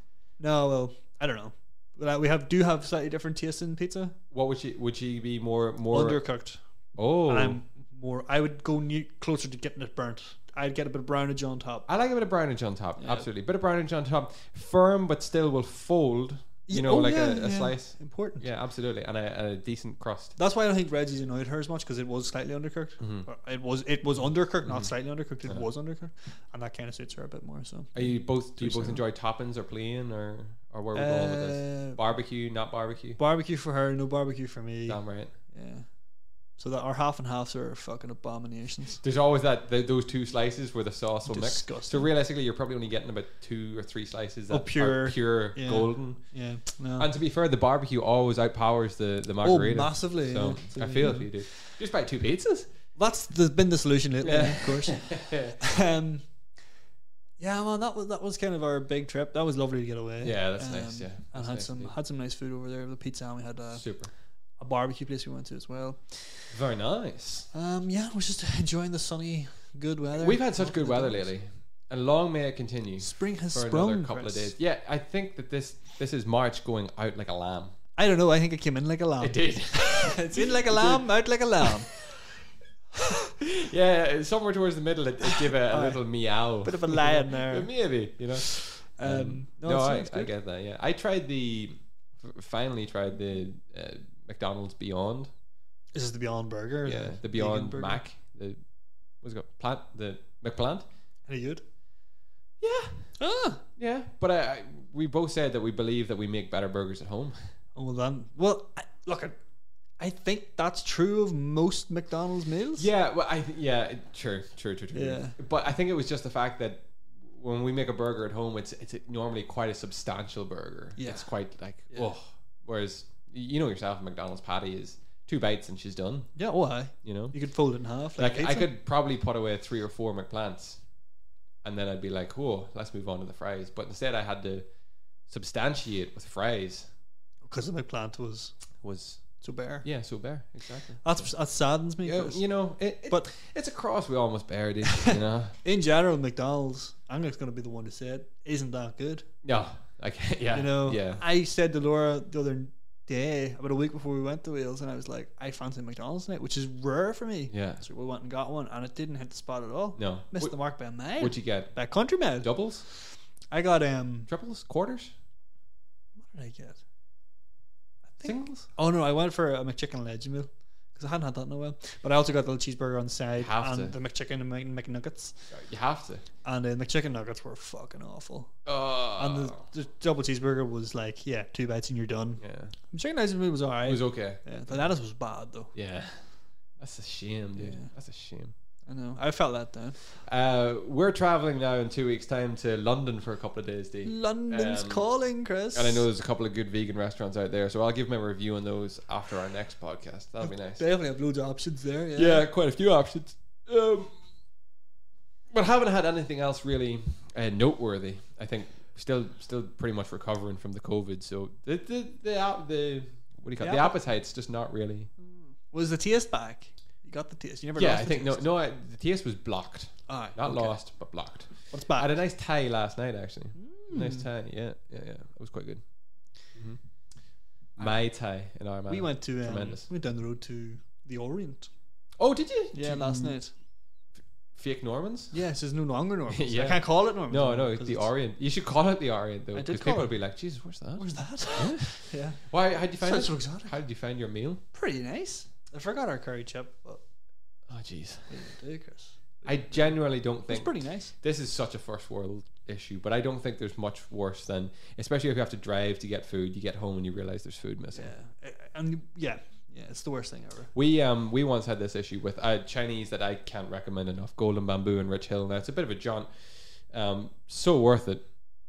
No, well, I don't know. But uh, we have do have slightly different tastes in pizza. What would she? Would she be more more? Undercooked. oh, And I'm more. I would go new, closer to getting it burnt. I'd get a bit of brownage on top. I like a bit of brownage on top. Yeah. Absolutely, bit of brownage on top, firm but still will fold. You Yeah, know, oh, like yeah, a, a yeah. slice. Important. Yeah, absolutely, and a, a decent crust. That's why I don't think Reggie's annoyed her as much because it was slightly undercooked. Mhm. Or It was it was undercooked, Mhm. not slightly undercooked. It Yeah. was undercooked, and that kind of suits her a bit more. So Are you both? Do you Too both soon. enjoy toppings or plain or or where are we going with this? Uh, Barbecue, not barbecue. barbecue for her, no barbecue for me. Damn right. Yeah. So that our half and halves are fucking abominations. There's always that th those two slices where the sauce will mix. Disgusting. So realistically, you're probably only getting about two or three slices that Oh, pure. are pure Yeah. golden. Yeah. No. And to be fair, the barbecue always outpowers the the oh, margarita. massively. so yeah. So, I feel yeah. if you do, just buy two pizzas. That's the, been the solution lately, Yeah. of course. um, yeah, man, that was that was kind of our big trip. That was lovely to get away. Yeah, that's Um, nice. Yeah, and that's had nice some indeed. had some nice food over there. The pizza, and we had a, Super. a barbecue place we went to as well. Very nice. Um, yeah, we're just enjoying the sunny, good weather. We've had such Walking good the weather dogs. lately, and long may it continue Spring has for sprung. another couple Chris. of days. Yeah, I think that this this is March going out like a lamb. I don't know. I think it came in like a lamb. It did. It's in like a lamb, out like a lamb. Yeah, somewhere towards the middle, it, it gave a, a Aye. little meow. Bit of a lion there. Maybe, you know. Um, no, no, it I, sounds I good. get that. Yeah, I tried the f- finally tried the uh, McDonald's Beyond. This is the Beyond Burger. or Yeah, the vegan Beyond burger? Mac. The what's it called? Plant the McPlant. Any good? Yeah, Ah. yeah. But I, I we both said that we believe that we make better burgers at home. Oh, well then. Well, I, look, I, I think that's true of most McDonald's meals. Yeah, well, I th- yeah, it- true, true, true, true. Yeah. But I think it was just the fact that when we make a burger at home, it's it's normally quite a substantial burger. Yeah. It's quite like Yeah. oh. Whereas you know yourself, a McDonald's patty is two bites and she's done. Yeah, why? You know, You could fold it in half. Like, like I pizza. could probably put away three or four McPlants, and then I'd be like, oh, let's move on to the fries. But instead, I had to substantiate with fries. Because the McPlant was Was so bare. yeah, so bare exactly. That's that saddens me. Yeah, 'cause you know, it, it, But- it's a cross we almost bear, dude. You know, in general, McDonald's, I'm just going to be the one to say it, isn't that good. no, like yeah, You know, yeah, I said to Laura the other day, about a week before we went to Wales, and I was like, I fancy McDonald's tonight, which is rare for me. yeah. So we went and got one, and it didn't hit the spot at all. No, Missed What- the mark by a mile. what'd you get? By Country Mile. Doubles, I got, um, triples, quarters, what did I get? singles. Oh no, I went for a McChicken Legend meal because I hadn't had that in a while. But I also got the little cheeseburger on the side Have and to. the McChicken and Mc- McNuggets. You have to. And the McChicken nuggets were fucking awful. Oh, And the, the double cheeseburger was like, yeah, two bites and you're done. yeah, McChicken Legend meal was it alright. was okay. Yeah, the lettuce was bad though. Yeah, that's a shame, dude. Yeah. That's a shame. I know. I felt that down. Uh, we're traveling now in two weeks' time to London for a couple of days, D. London's Um, calling, Chris. And I know there's a couple of good vegan restaurants out there, so I'll give my review on those after our next podcast. That'll be nice. Definitely have loads of options there. Yeah. Yeah, quite a few options. Um, but haven't had anything else really uh, noteworthy. I think still, still pretty much recovering from the COVID. So the the the, ap- the what do you call it? The The appe- appetite's just not really. Was the taste back? You got the taste. You never Yeah, lost I the think no, taste. no. I, the taste was blocked, Alright, not okay. lost, but blocked. What's I back? had a nice Thai last night, actually. Nice Mm. Thai, yeah, yeah, yeah. It was quite good. Mm-hmm. Mai Thai in Armagh. We went to um, Tremendous. we went down the road to the Orient. Oh, did you? Yeah, To last night. Fake Normans? Yeah, it's just no longer Normans. Yeah. I can't call it Normans. No, anymore no, it's 'cause the Orient. You should call it the Orient though, I did because call people it. would be like, "Jesus, where's that?" Where's that? Yeah. Yeah, Why? How did you find sounds it? so exotic. How did you find your meal? Pretty nice. I forgot our curry chip, but Oh, jeez. we did, Chris. I genuinely don't It was think pretty nice. this is such a first world issue, but I don't think there's much worse than, especially if you have to drive to get food. You get home and you realize there's food missing. Yeah, Uh, and yeah, yeah, it's the worst thing ever. We um we once had this issue with a Chinese that I can't recommend enough, Golden Bamboo in Rich Hill. Now it's a bit of a jaunt, um, so worth it.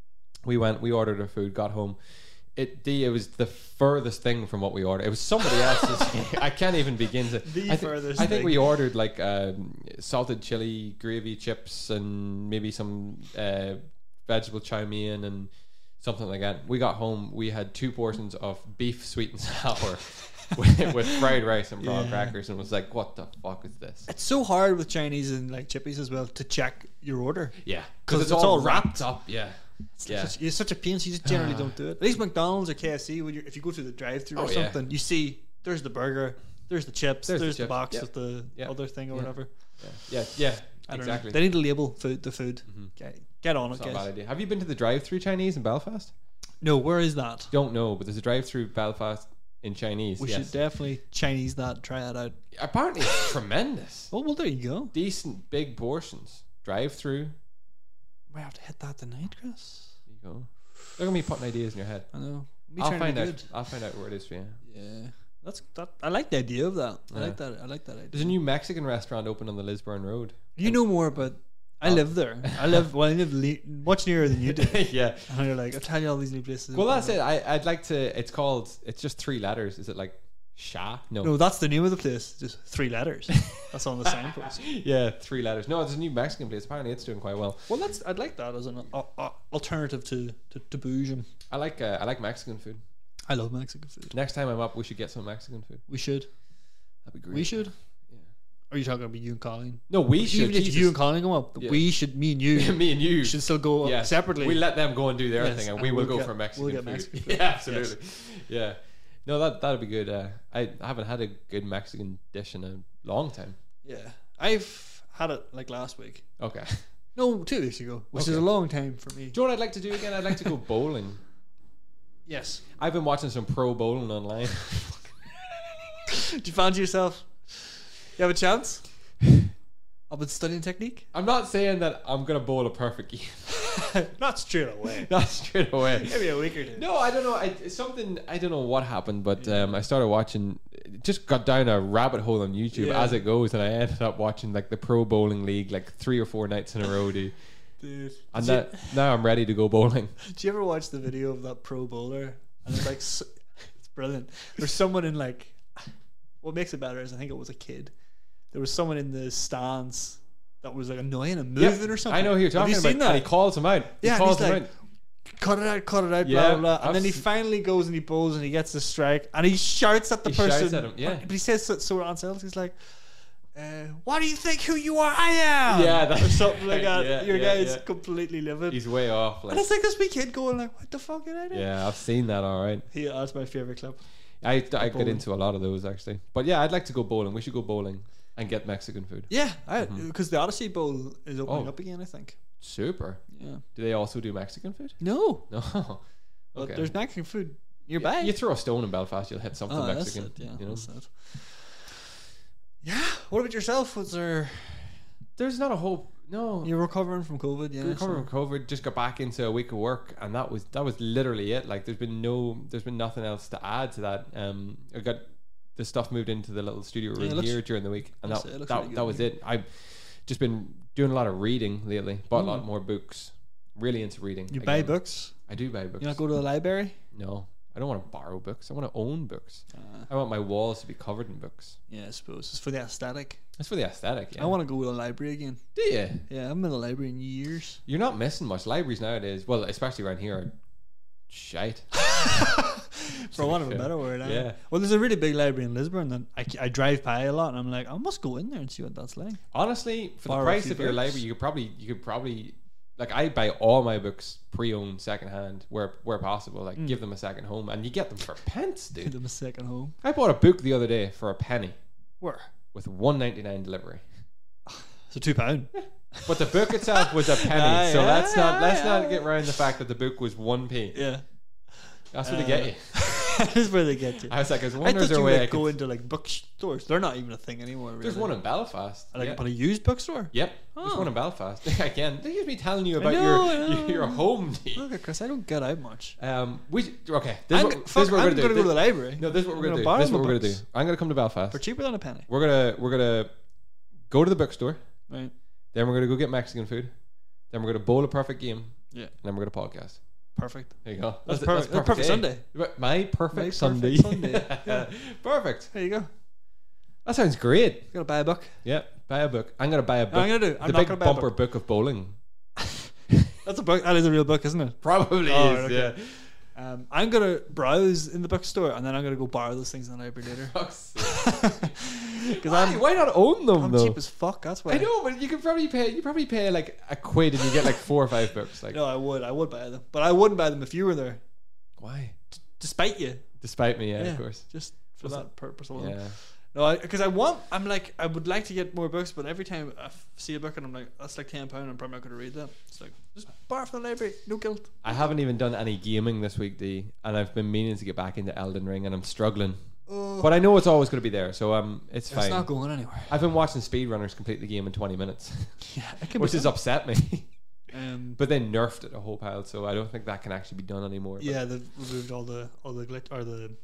We went, we ordered our food, got home. It the it was the furthest thing from what we ordered. It was somebody else's. I can't even begin to. The I thi- furthest I think thing. we ordered like um, salted chili gravy chips and maybe some uh, vegetable chow mein and something like that. We got home. We had two portions of beef sweet and sour with, with fried rice and prawn Yeah. crackers, and was like, "What the fuck is this?" It's so hard with Chinese and like chippies as well to check your order. Yeah, 'Cause it's, it's all all wrapped wrapped. up. Yeah, yeah. Such, it's such a pain. So you just generally Ah. don't do it. At least McDonald's or K F C, when you if you go to the drive-through Oh, or yeah. something, you see there's the burger, there's the chips, There's there's, the the, chips. box Yep. with the Yep. other thing or Yeah. whatever. yeah, yeah, yeah. I don't Exactly. know. They need to label food the food. Mhm. Get, get on It's it, not a guys. bad idea. Have you been to the drive-through Chinese in Belfast? No, where is that? Don't know, but there's a drive-through Belfast in Chinese. We yes. should definitely Chinese that. Try it out. Apparently, it's tremendous. Oh well, there you go. Decent big portions. Drive-through. We have to hit that tonight, Chris. There you go. Look at me putting ideas in your head. I know. Me I'll trying to find be out. good. I'll find out where it is for you. Yeah, that's that. I like the idea of that. I Yeah. like that. I like that idea. There's a new Mexican restaurant open on the Lisburn Road. You know more, but I Oh. live there. I live. Well, I live le- much nearer than you do. yeah. And you're like, I'll tell you all these new places. Well, that's it. I, I'd like to. It's called. It's just three letters. Is it like Sha? No. No, that's the name of the place. Just three letters. That's on the signpost. yeah, three letters. No, it's a new Mexican place. Apparently, it's doing quite well. Well, that's. I'd like that as an uh, uh, alternative to to, to Boojum. I like. Uh, I like Mexican food. I love Mexican food. Next time I'm up, we should get some Mexican food. We should. That'd be great. We should. Yeah. Are you talking about you and Colleen? No, we should. Even if Jesus. you and Colleen go up, Yeah. we should. Me and you. Me and you should still go up Yes. separately. We let them go and do their Yes, thing, and and we will we'll go get- for Mexican we'll get food. Mexican food. Yeah, absolutely. Yeah. No, that that'd be good. Uh, I haven't had a good Mexican dish in a long time. Yeah, I've had it like last week. Okay. No, two weeks ago, which is Okay. a long time for me. Do you know what I'd like to do again? I'd like to go bowling. Yes. I've been watching some pro bowling online. Do you fancy yourself? You have a chance? I've been studying technique. I'm not saying that I'm gonna bowl a perfect game. Not straight away. Not straight away. Maybe a week or two. No, I don't know. I, it's something I don't know what happened, but um, I started watching. Just got down a rabbit hole on YouTube Yeah. as it goes, and I ended up watching like the Pro Bowling League like three or four nights in a row. Dude. Dude, And did, that, now I'm ready to go bowling. you, did you ever watch the video of that pro bowler? And it's like, so, it's brilliant. There's someone in like, what makes it better is I think it was a kid. There was someone in the stands that was like annoying and moving Yep, or something. I know who you're talking Have you about. seen that? And he calls him out. He Yeah, and calls he's him like, out. cut it out, cut it out, Yeah, blah, blah, blah. And I've then he s- finally goes and he bowls and he gets the strike and he shouts at the He person. shouts at him, yeah. But he says so, so on self, he's like, uh, why do you think who you are? I am. Yeah, that's or something like that. yeah, Your yeah, guy's yeah. completely livid. He's way off. Like, and it's like this wee kid going like, what the fuck did I do? yeah, I've seen that. All right. He, that's my favourite clip. I I get bowling. into a lot of those actually. But yeah, I'd like to go bowling. We should go bowling and get Mexican food. Yeah, because the Odyssey Bowl is opening Oh. up again, I think. Super. Yeah. Do they also do Mexican food? No. No. But Okay. there's Mexican food nearby. You throw a stone in Belfast, you'll hit something Oh, that's Mexican. it, yeah, you know? that's it. Yeah. What about yourself? Was there? There's not a whole no. You're recovering from COVID, yeah. Recovering so- from COVID, just got back into a week of work, and that was that was literally it. Like, there's been no, there's been nothing else to add to that. Um, I got the stuff moved into the little studio Yeah, room it looks- here during the week, and I'll that say it looks that, really that good was here. it. I've just been doing a lot of reading lately. Bought a lot Mm. more books. Really into reading. You buy again. books? I do buy books. You not go to the library? No, I don't want to borrow books. I want to own books. Uh, I want my walls to be covered in books. yeah, I suppose it's for the aesthetic. That's for the aesthetic. Yeah. I want to go to the library again. Do you? Yeah, I haven't been to the library in years. You're not missing much. Libraries nowadays, well, especially around here, are shite. For want of a Yeah. better word, eh? Yeah. Well, there's a really big library in Lisburn, and I, I drive by a lot, and I'm like, I must go in there and see what that's like. Honestly, for Borrow the a price few of your books. library, you could probably you could probably like I buy all my books pre-owned, secondhand, where where possible. Like Mm. give them a second home, and you get them for pence, Give dude. them a second home. I bought a book the other day for a penny Where? with one ninety nine delivery, So two pound. but the book itself was a penny. Ah, so yeah, let's not let's yeah. not get around the fact that the book was one p. Yeah. That's what Uh, they get you. That is where they get you. I was like, I was I wondering thought is there you a way I would go could. into like bookstores. They're not even a thing anymore. Really. There's one in Belfast. like, yeah. but a used bookstore. Yep, there's Oh. one in Belfast. Again, they just be telling you I about know, I your, know. your your home. Dean. Look at Chris. I don't get out much. Um, we okay. This is I'm, what, go- this fuck, is what we're I'm gonna do. gonna go to the This- library. No, this is what we're I'm gonna do. borrow This is what my we're gonna do. books I'm gonna come to Belfast. for cheaper than a penny. We're gonna we're gonna go to the bookstore. Right. Then we're gonna go get Mexican food. Then we're gonna bowl a perfect game. Yeah. And then we're gonna podcast. Perfect. There you go. That's perfect. That's perfect day. Sunday. My perfect My Sunday. perfect Sunday. Yeah. Perfect. There you go. That sounds great. Gotta buy a book. Yeah. Buy a book. I'm gonna buy a book. No, I'm gonna do. I'm the not big gonna buy a bumper book. book of bowling. That's a book. That is a real book, isn't it? Probably Oh, is. okay. Yeah. Um, I'm gonna browse in the bookstore and then I'm gonna go borrow those things in the library later. Fuck's sake. Because Why? I'm, Why not own them I'm though? cheap as fuck. That's why. I know, but you could probably pay. You probably pay like a quid and you get like four or five books. Like, No, I would. I would buy them, but I wouldn't buy them if you were there. why? Despite you. Despite me, yeah, Yeah. of course. Just for Was that purpose alone. Yeah. No, because I, I want. I'm like, I would like to get more books, but every time I f- see a book and I'm like, that's like ten pound. I'm probably not going to read that. It's like just borrow from the library. No guilt. I haven't even done any gaming this week, D, and I've been meaning to get back into Elden Ring, and I'm struggling. Oh, But I know it's always going to be there, so um, it's it's fine. not going anywhere. I've been watching speedrunners complete the game in twenty minutes, Yeah, it can which be has done. upset me. Um, But they nerfed it a whole pile, so I don't think that can actually be done anymore. But yeah, they've removed all the all the glitch or the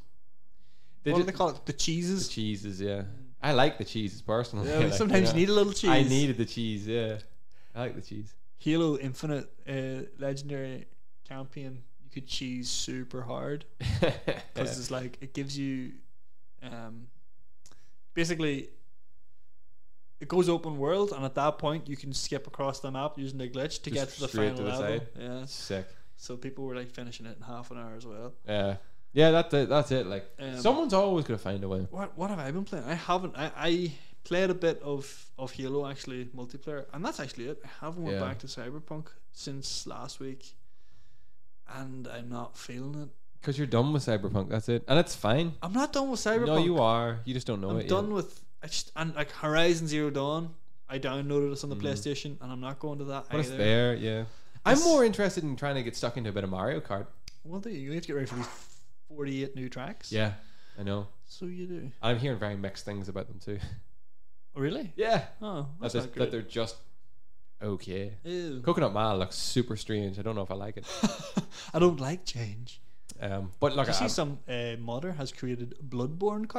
they what do did they call it? The the cheeses. cheeses, yeah. I like the cheeses personally. Yeah, like, sometimes you you need a little cheese. I needed the cheese, yeah. I like the cheese. Halo Infinite uh, legendary champion. You could cheese super hard because Yeah. it's like it gives you, um, basically. It goes open world, and at that point, you can skip across the map using the glitch to Just get to the straight final to the level. side. Yeah, Sick. so people were like finishing it in half an hour as well. Yeah. Yeah, that's it. That's it. Like Um, someone's always gonna find a way. What what have I been playing? I haven't. I, I played a bit of, of Halo actually multiplayer, and that's actually it. I haven't went Yeah. back to Cyberpunk since last week, and I'm not feeling it. Because you're done with Cyberpunk. That's it, and it's fine. I'm not done with Cyberpunk. No, you are. You just don't know I'm it done yet. with. I just and like Horizon Zero Dawn. I downloaded it on the Mm. PlayStation, and I'm not going to that But it's either. there, yeah. I'm It's- more interested in trying to get stuck into a bit of Mario Kart. Well, do you? You have to get ready for these forty-eight new tracks. Yeah, I know. So you do. I'm hearing very mixed things about them too. Oh, really? Yeah, Oh, that, that's they're, not that good. they're just okay. Ew. Coconut Mall looks super strange. I don't know if I like it. I don't like change. Um, but look, Did you see I, some uh, modder has created Bloodborne cart?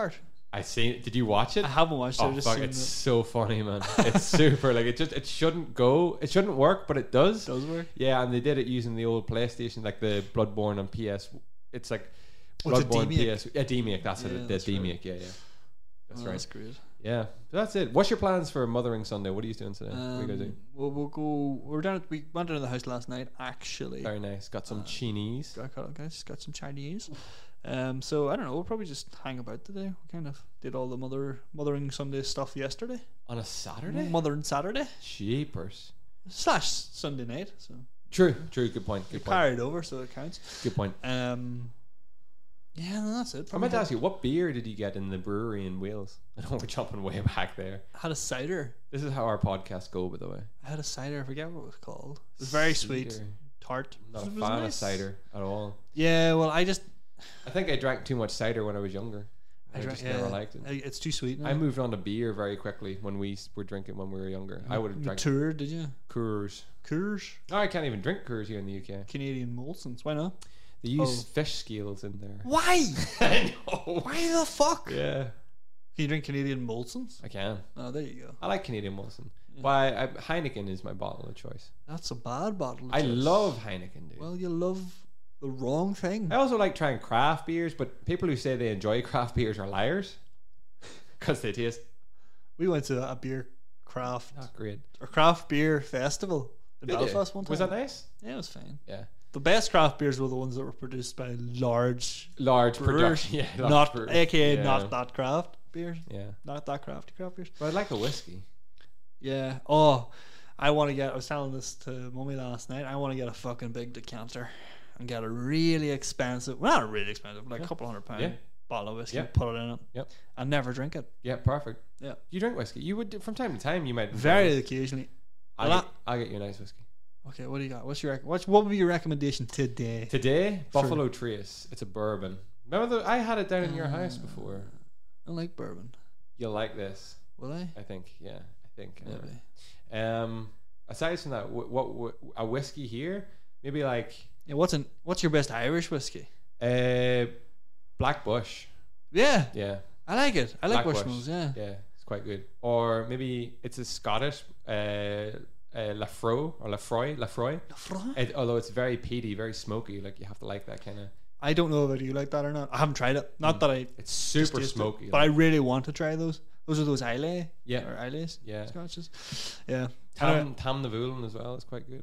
I seen. Did you watch it? I haven't watched it. Oh I've just fuck! seen It's it. so funny, man. It's super. Like it just it shouldn't go. It shouldn't work, but it does. It does work. Yeah, and they did it using the old PlayStation, like the Bloodborne on P S. It's like Oh, it's a Bloodborne DemiC. P S. Yeah, DemiC. That's Yeah, it. The that's right. DemiC. Yeah, yeah. That's Oh, right. That's great. Yeah, so that's it. What's your plans for Mothering Sunday? What are you doing today? what are you guys doing? Um, we'll, we'll go. We're down. At, we went down to the house last night. Actually, Very nice. Got some uh, Chinese. got, got, guys, got some Chinese. Um, so I don't know. We'll probably just hang about today. We kind of did all the mother Mothering Sunday stuff yesterday. On a Saturday? Mothering Saturday Jeepers. slash Sunday night. So True, true. Good point. Good it point. carried over, so it counts. Good point. Um, yeah, no, that's it. I meant to ask you, what beer did you get in the brewery in Wales? I know we're jumping way back there. I had a cider. This is how our podcasts go, by the way. I had a cider. I forget what it was called. It was very sweet, Cider. tart. Not It a was fan of nice. cider at all. Yeah, well, I just I think I drank too much cider when I was younger. I, I drank. just Yeah, never liked it. I- It's too sweet. Now. I moved on to beer very quickly when we s- were drinking when we were younger. I would have drank Tour, did you? Coors. Coors, Oh, I can't even drink Coors here in the U K. Canadian Molsons. Why not? They use Oh. fish scales in there. Why? I know. Why the fuck? Yeah, Can you drink Canadian Molsons? I can. Oh, there you go. I like Canadian Molson. Yeah. Why I, Heineken is my bottle of choice. That's a bad bottle. of I choice. love Heineken, dude. Well, you love the wrong thing. I also like trying craft beers, but people who say they enjoy craft beers are liars because they taste We went to a beer craft not great. or craft beer festival in Did you? Belfast one time. Was that nice? Yeah, it was fine. Yeah, The best craft beers were the ones that were produced by large large brewers, production. Yeah, large not brewers. aka Yeah. not that craft beers, Yeah, not that crafty craft beers. but I like a whiskey. Yeah. Oh, I want to get. I was telling this to Mummy last night. I want to get a fucking big decanter and get a really expensive, well, not really expensive, like a Yeah. couple hundred pound Yeah. bottle of whiskey. Yeah. Put it in it. Yep. And never drink it. Yeah, perfect. Yeah. You drink whiskey? You would do, from time to time. You might Very occasionally. I'll Well, get, I'll get you a nice whiskey Okay, what do you got? What's your rec- what's what would be your recommendation today? today. For- Buffalo Trace. It's a bourbon. Remember the, I had it down in your house Uh, before. I like bourbon. You'll like this. Will I? I think. Yeah, I think. uh, Maybe. Um, aside from that, wh- what, what a whiskey here? Maybe like Yeah. What's an What's your best Irish whiskey? uh, Black Bush. Yeah, Yeah, I like it. I like Black Bush. Bushmills. Yeah. yeah, it's quite good. Or maybe it's a Scottish uh, uh, Lafroy or Lafroy, Lafroy. It, although it's very peaty, very smoky. Like you have to like that kind of. I don't know whether you like that or not. I haven't tried it. Not Mm. that I It's just super taste it, smoky. but I like, really want to try those. Those are those Islay yeah, or Isleys yeah. scotches. Yeah. Tam Tam Navulin as well is quite good.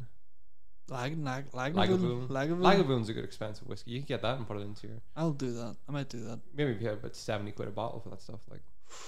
Lag, lag, Lagavulin. Lagavulin. Lagavulin. Lagavulин's a good expensive whiskey. You can get that and put it into your. I'll do that. I might do that. Maybe pay about seventy quid a bottle for that stuff. Like,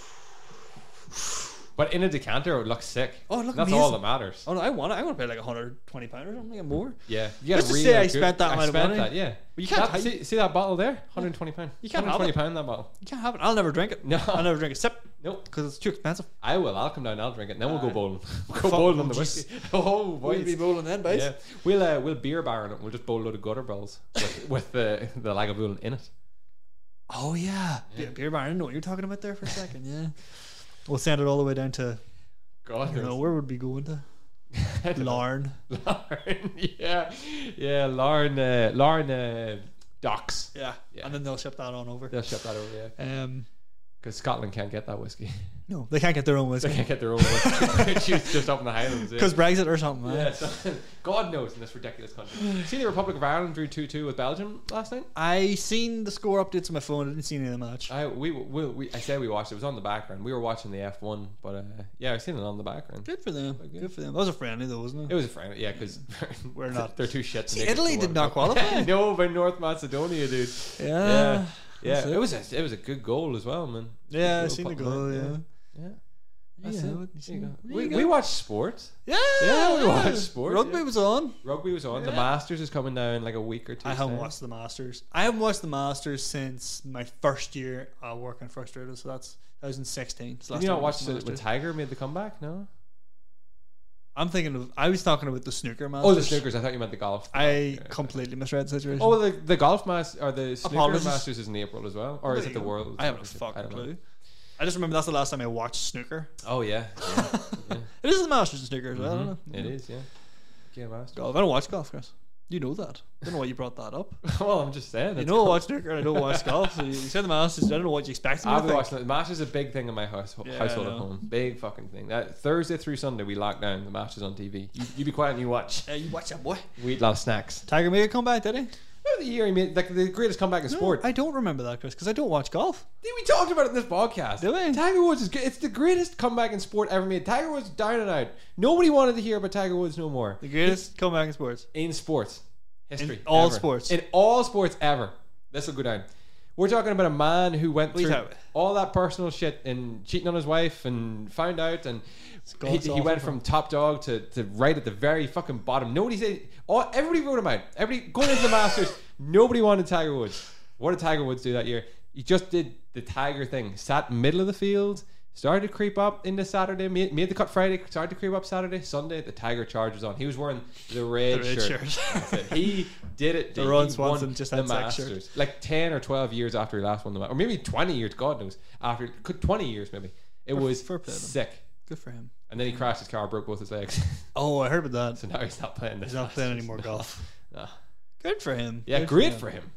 but in a decanter, it looks sick. Oh, look That's amazing. all that matters. Oh no, I want it. I want to pay like one hundred twenty pounds or something, more. Yeah, you Just to say I spent that amount of money. That, yeah, But you can't. That- see, see that bottle there? one hundred twenty pound. You can't have one hundred twenty it. pound that bottle. You can't have it. I'll never drink it. No. I'll never drink a sip Nope. because it's too expensive. I will. I'll come down. I'll drink it. And then we'll go Alright. bowling. We'll go Fuck, bowling on the jeez. whiskey. Oh, We'll boys. be bowling then, boys. Yeah, we'll uh, we'll beer baron it. We'll just bowl a load of gutter balls with, with the the Lagavulin in it. Oh yeah, Yeah. Be- beer bar. I didn't know what you're talking about there for a second. Yeah, we'll send it all the way down to. God, I don't know where would we go into Larn. Lauren, yeah, yeah, Lauren, uh, Lauren uh, docks. Yeah. Yeah. and then they'll ship that on over. They'll ship that over, yeah, Um, because Scotland can't get that whiskey. no, they can't get their own They whiskey can't get their own whiskey. It's just up in the Highlands. Yeah. because Brexit or something. man. Yeah, so, God knows in this ridiculous country. See the Republic of Ireland drew two two with Belgium last night. I seen the score updates on my phone. I didn't see any of the match. I we, we, we I said we watched it. It was on the background. We were watching the F one, but uh, yeah, I seen it on the background. Good for them. Quite Good. good. for them. That was a friendly though, wasn't It it? was a friend, yeah, because We're not. They're two shits. See, naked Italy to did one. not qualify. No, by North Macedonia, dude. Yeah. Yeah, yeah. That's it. It was a, it was a good goal as well, man. Yeah, I Good seen the put goal. in, Yeah. yeah. There That's you it. go. You There see- you go. there We, you go. we watched sports. Yeah, Yeah, we watched sport, Rugby yeah. was on. Rugby was on. The Yeah. Masters is coming down in like a week or two. I haven't time. watched the Masters. I haven't watched the Masters since my first year uh, working frustrated. So that's twenty sixteen. So Did you not watch the, when Tiger made the comeback? No. I'm thinking of. I was talking about the snooker Masters. Oh, the snookers. I thought you meant the golf. I Okay. completely misread the situation. Oh, the the golf mas or the snooker Apologies. Masters is in April as well, or There is it you the go. World? I haven't a Championship? fucking I don't know. clue. I just remember that's the last time I watched snooker. Oh yeah, yeah, yeah. It is the Masters in snooker as well. Mhm. Isn't it? It is, yeah. Yeah, Masters. Golf. I don't watch golf, Chris. You know that. I don't know why you brought that up. Well, I'm just saying. You it's know I cool. watch snooker and I don't watch golf. So you said the Masters. I don't know what you expect me I'll to be think. watching it. The Masters is a big thing in my house, Yeah, household I at know. home. Big fucking thing. That Thursday through Sunday we lock down the Masters on T V. You, you be quiet and you watch. Uh, you watch that, boy. We eat a lot of snacks. Tiger made a comeback, did he? Well, the year he made like the greatest comeback in No, sport. I don't remember that, Chris, because I don't watch golf. We talked about it in this podcast. Did we? Tiger Woods is good. It's the greatest comeback in sport ever made. Tiger Woods down and out. Nobody wanted to hear about Tiger Woods no more. The greatest comeback in sports. In sports history, In all ever. sports. in all sports ever. This will go down. We're talking about a man who went What are you through talking about? all that personal shit and cheating on his wife and found out, and he, God's he awful went for from him. top dog to, to right at the very fucking bottom. Nobody said. All everybody wrote him out. Everybody going into the Masters. Nobody wanted Tiger Woods. What did Tiger Woods do that year? He just did the Tiger thing. Sat middle of the field. Started to creep up into Saturday. Made, made the cut Friday. Started to creep up Saturday. Sunday, the Tiger Chargers on. He was wearing the red, The red shirt. shirt. That's it. He did it. The He Ron won Swanson just the had sex shirt. Masters. Like ten or twelve years after he last won the Masters, or maybe twenty years. God knows. After could twenty years maybe. It Fair- was fair play to him. sick. Good for him. And then he crashed his car, broke both his legs. Oh, I heard about that. So now he's not playing this. He's not playing Masters. any more No. golf. No. Good for him. Yeah, Good great for him.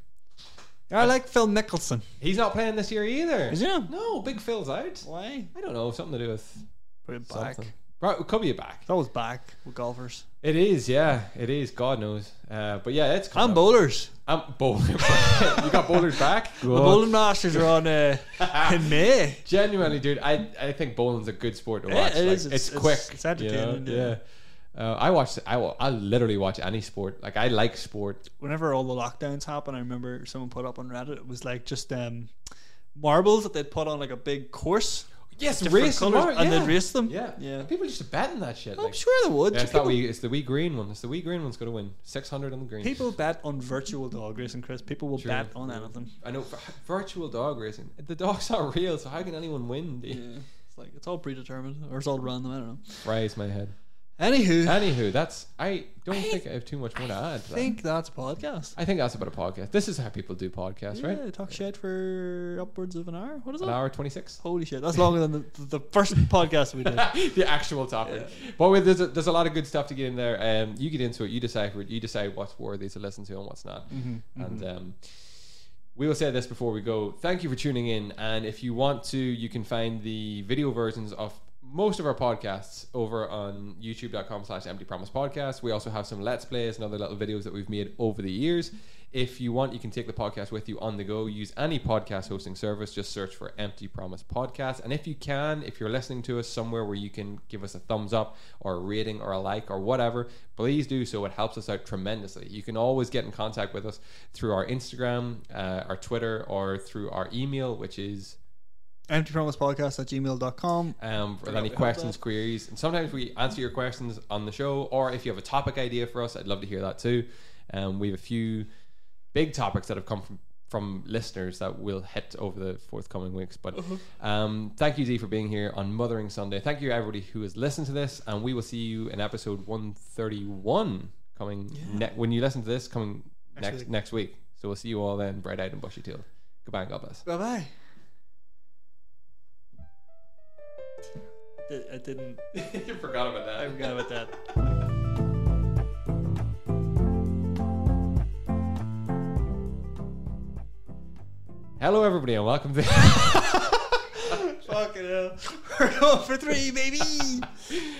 I like Phil Mickelson. He's not playing this year either. Is he not? No, Big Phil's out. Why? I don't know, something to do with Put it back. something. Right, it could be a back. It's always back with golfers. It is, yeah, it is. God knows. Uh, but yeah, it's And coming up. bowlers. I'm bowling. You got bowlers back. The bowling masters are on uh, in May. Genuinely, dude, I I think bowling's a good sport to Yeah, watch. it Like, is. It's, It's- quick. it's- it's entertaining, you know? yeah. Yeah. Uh, I watch. I will. I literally watch any sport. Like I like sport. Whenever all the lockdowns happened, I remember someone put up on Reddit. It was like just um, marbles that they'd put on like a big course. Yes, different race colours, tomorrow, and yeah. they'd race them. Yeah, Yeah. And people used to bet on that shit. I'm Like, sure they would. yeah, it's, that people, wee, it's the wee green one. It's the wee green one's going to win. Six hundred on the green. people bet on virtual dog racing, Chris. People will True. bet on anything. I know. For virtual dog racing. The dog's not real, so how can anyone win? dude? Yeah. It's like it's all predetermined or it's all random. I don't know. Fries my head. Anywho, Anywho, that's. I don't I think I have too much more to add. I to that. think that's a podcast. I think that's about a podcast. This is how people do podcasts, Yeah, right? talk shit for upwards of an hour. What is An that? hour twenty six. Holy shit, that's longer than the, the first podcast we did. The actual topic. But with, there's, a, there's a lot of good stuff to get in there. Um, you get into it. You decide. You decide what's worthy to listen to and what's not. Mm-hmm, And um, we will say this before we go. Thank you for tuning in. And if you want to, you can find the video versions of most of our podcasts over on youtube.com slash empty promise podcast. We also have some let's plays and other little videos that we've made over the years. If you want, you can take the podcast with you on the go. Use any podcast hosting service. Just search for Empty Promise Podcast. And if you can, if you're listening to us somewhere where you can give us a thumbs up or a rating or a like or whatever, please do so. It helps us out tremendously. You can always get in contact with us through our Instagram, uh, our Twitter, or through our email, which is empty promise podcast at gmail dot com. um, for Forgot any we had questions, that. queries. And sometimes we answer your questions on the show, or if you have a topic idea for us, I'd love to hear that too. Um, we have a few big topics that have come from, from listeners that we'll hit over the forthcoming weeks. But Uh-huh. um, thank you, Z, for being here on Mothering Sunday. Thank you, everybody who has listened to this, and we will see you in episode one thirty-one coming Yeah. ne- when you listen to this coming Next next week. next week. So we'll see you all then, bright-eyed and bushy-tailed. Goodbye and God bless. Bye bye. I didn't. You forgot about that. I forgot about that. Hello, everybody, and welcome to. Fucking hell. We're going for three, baby.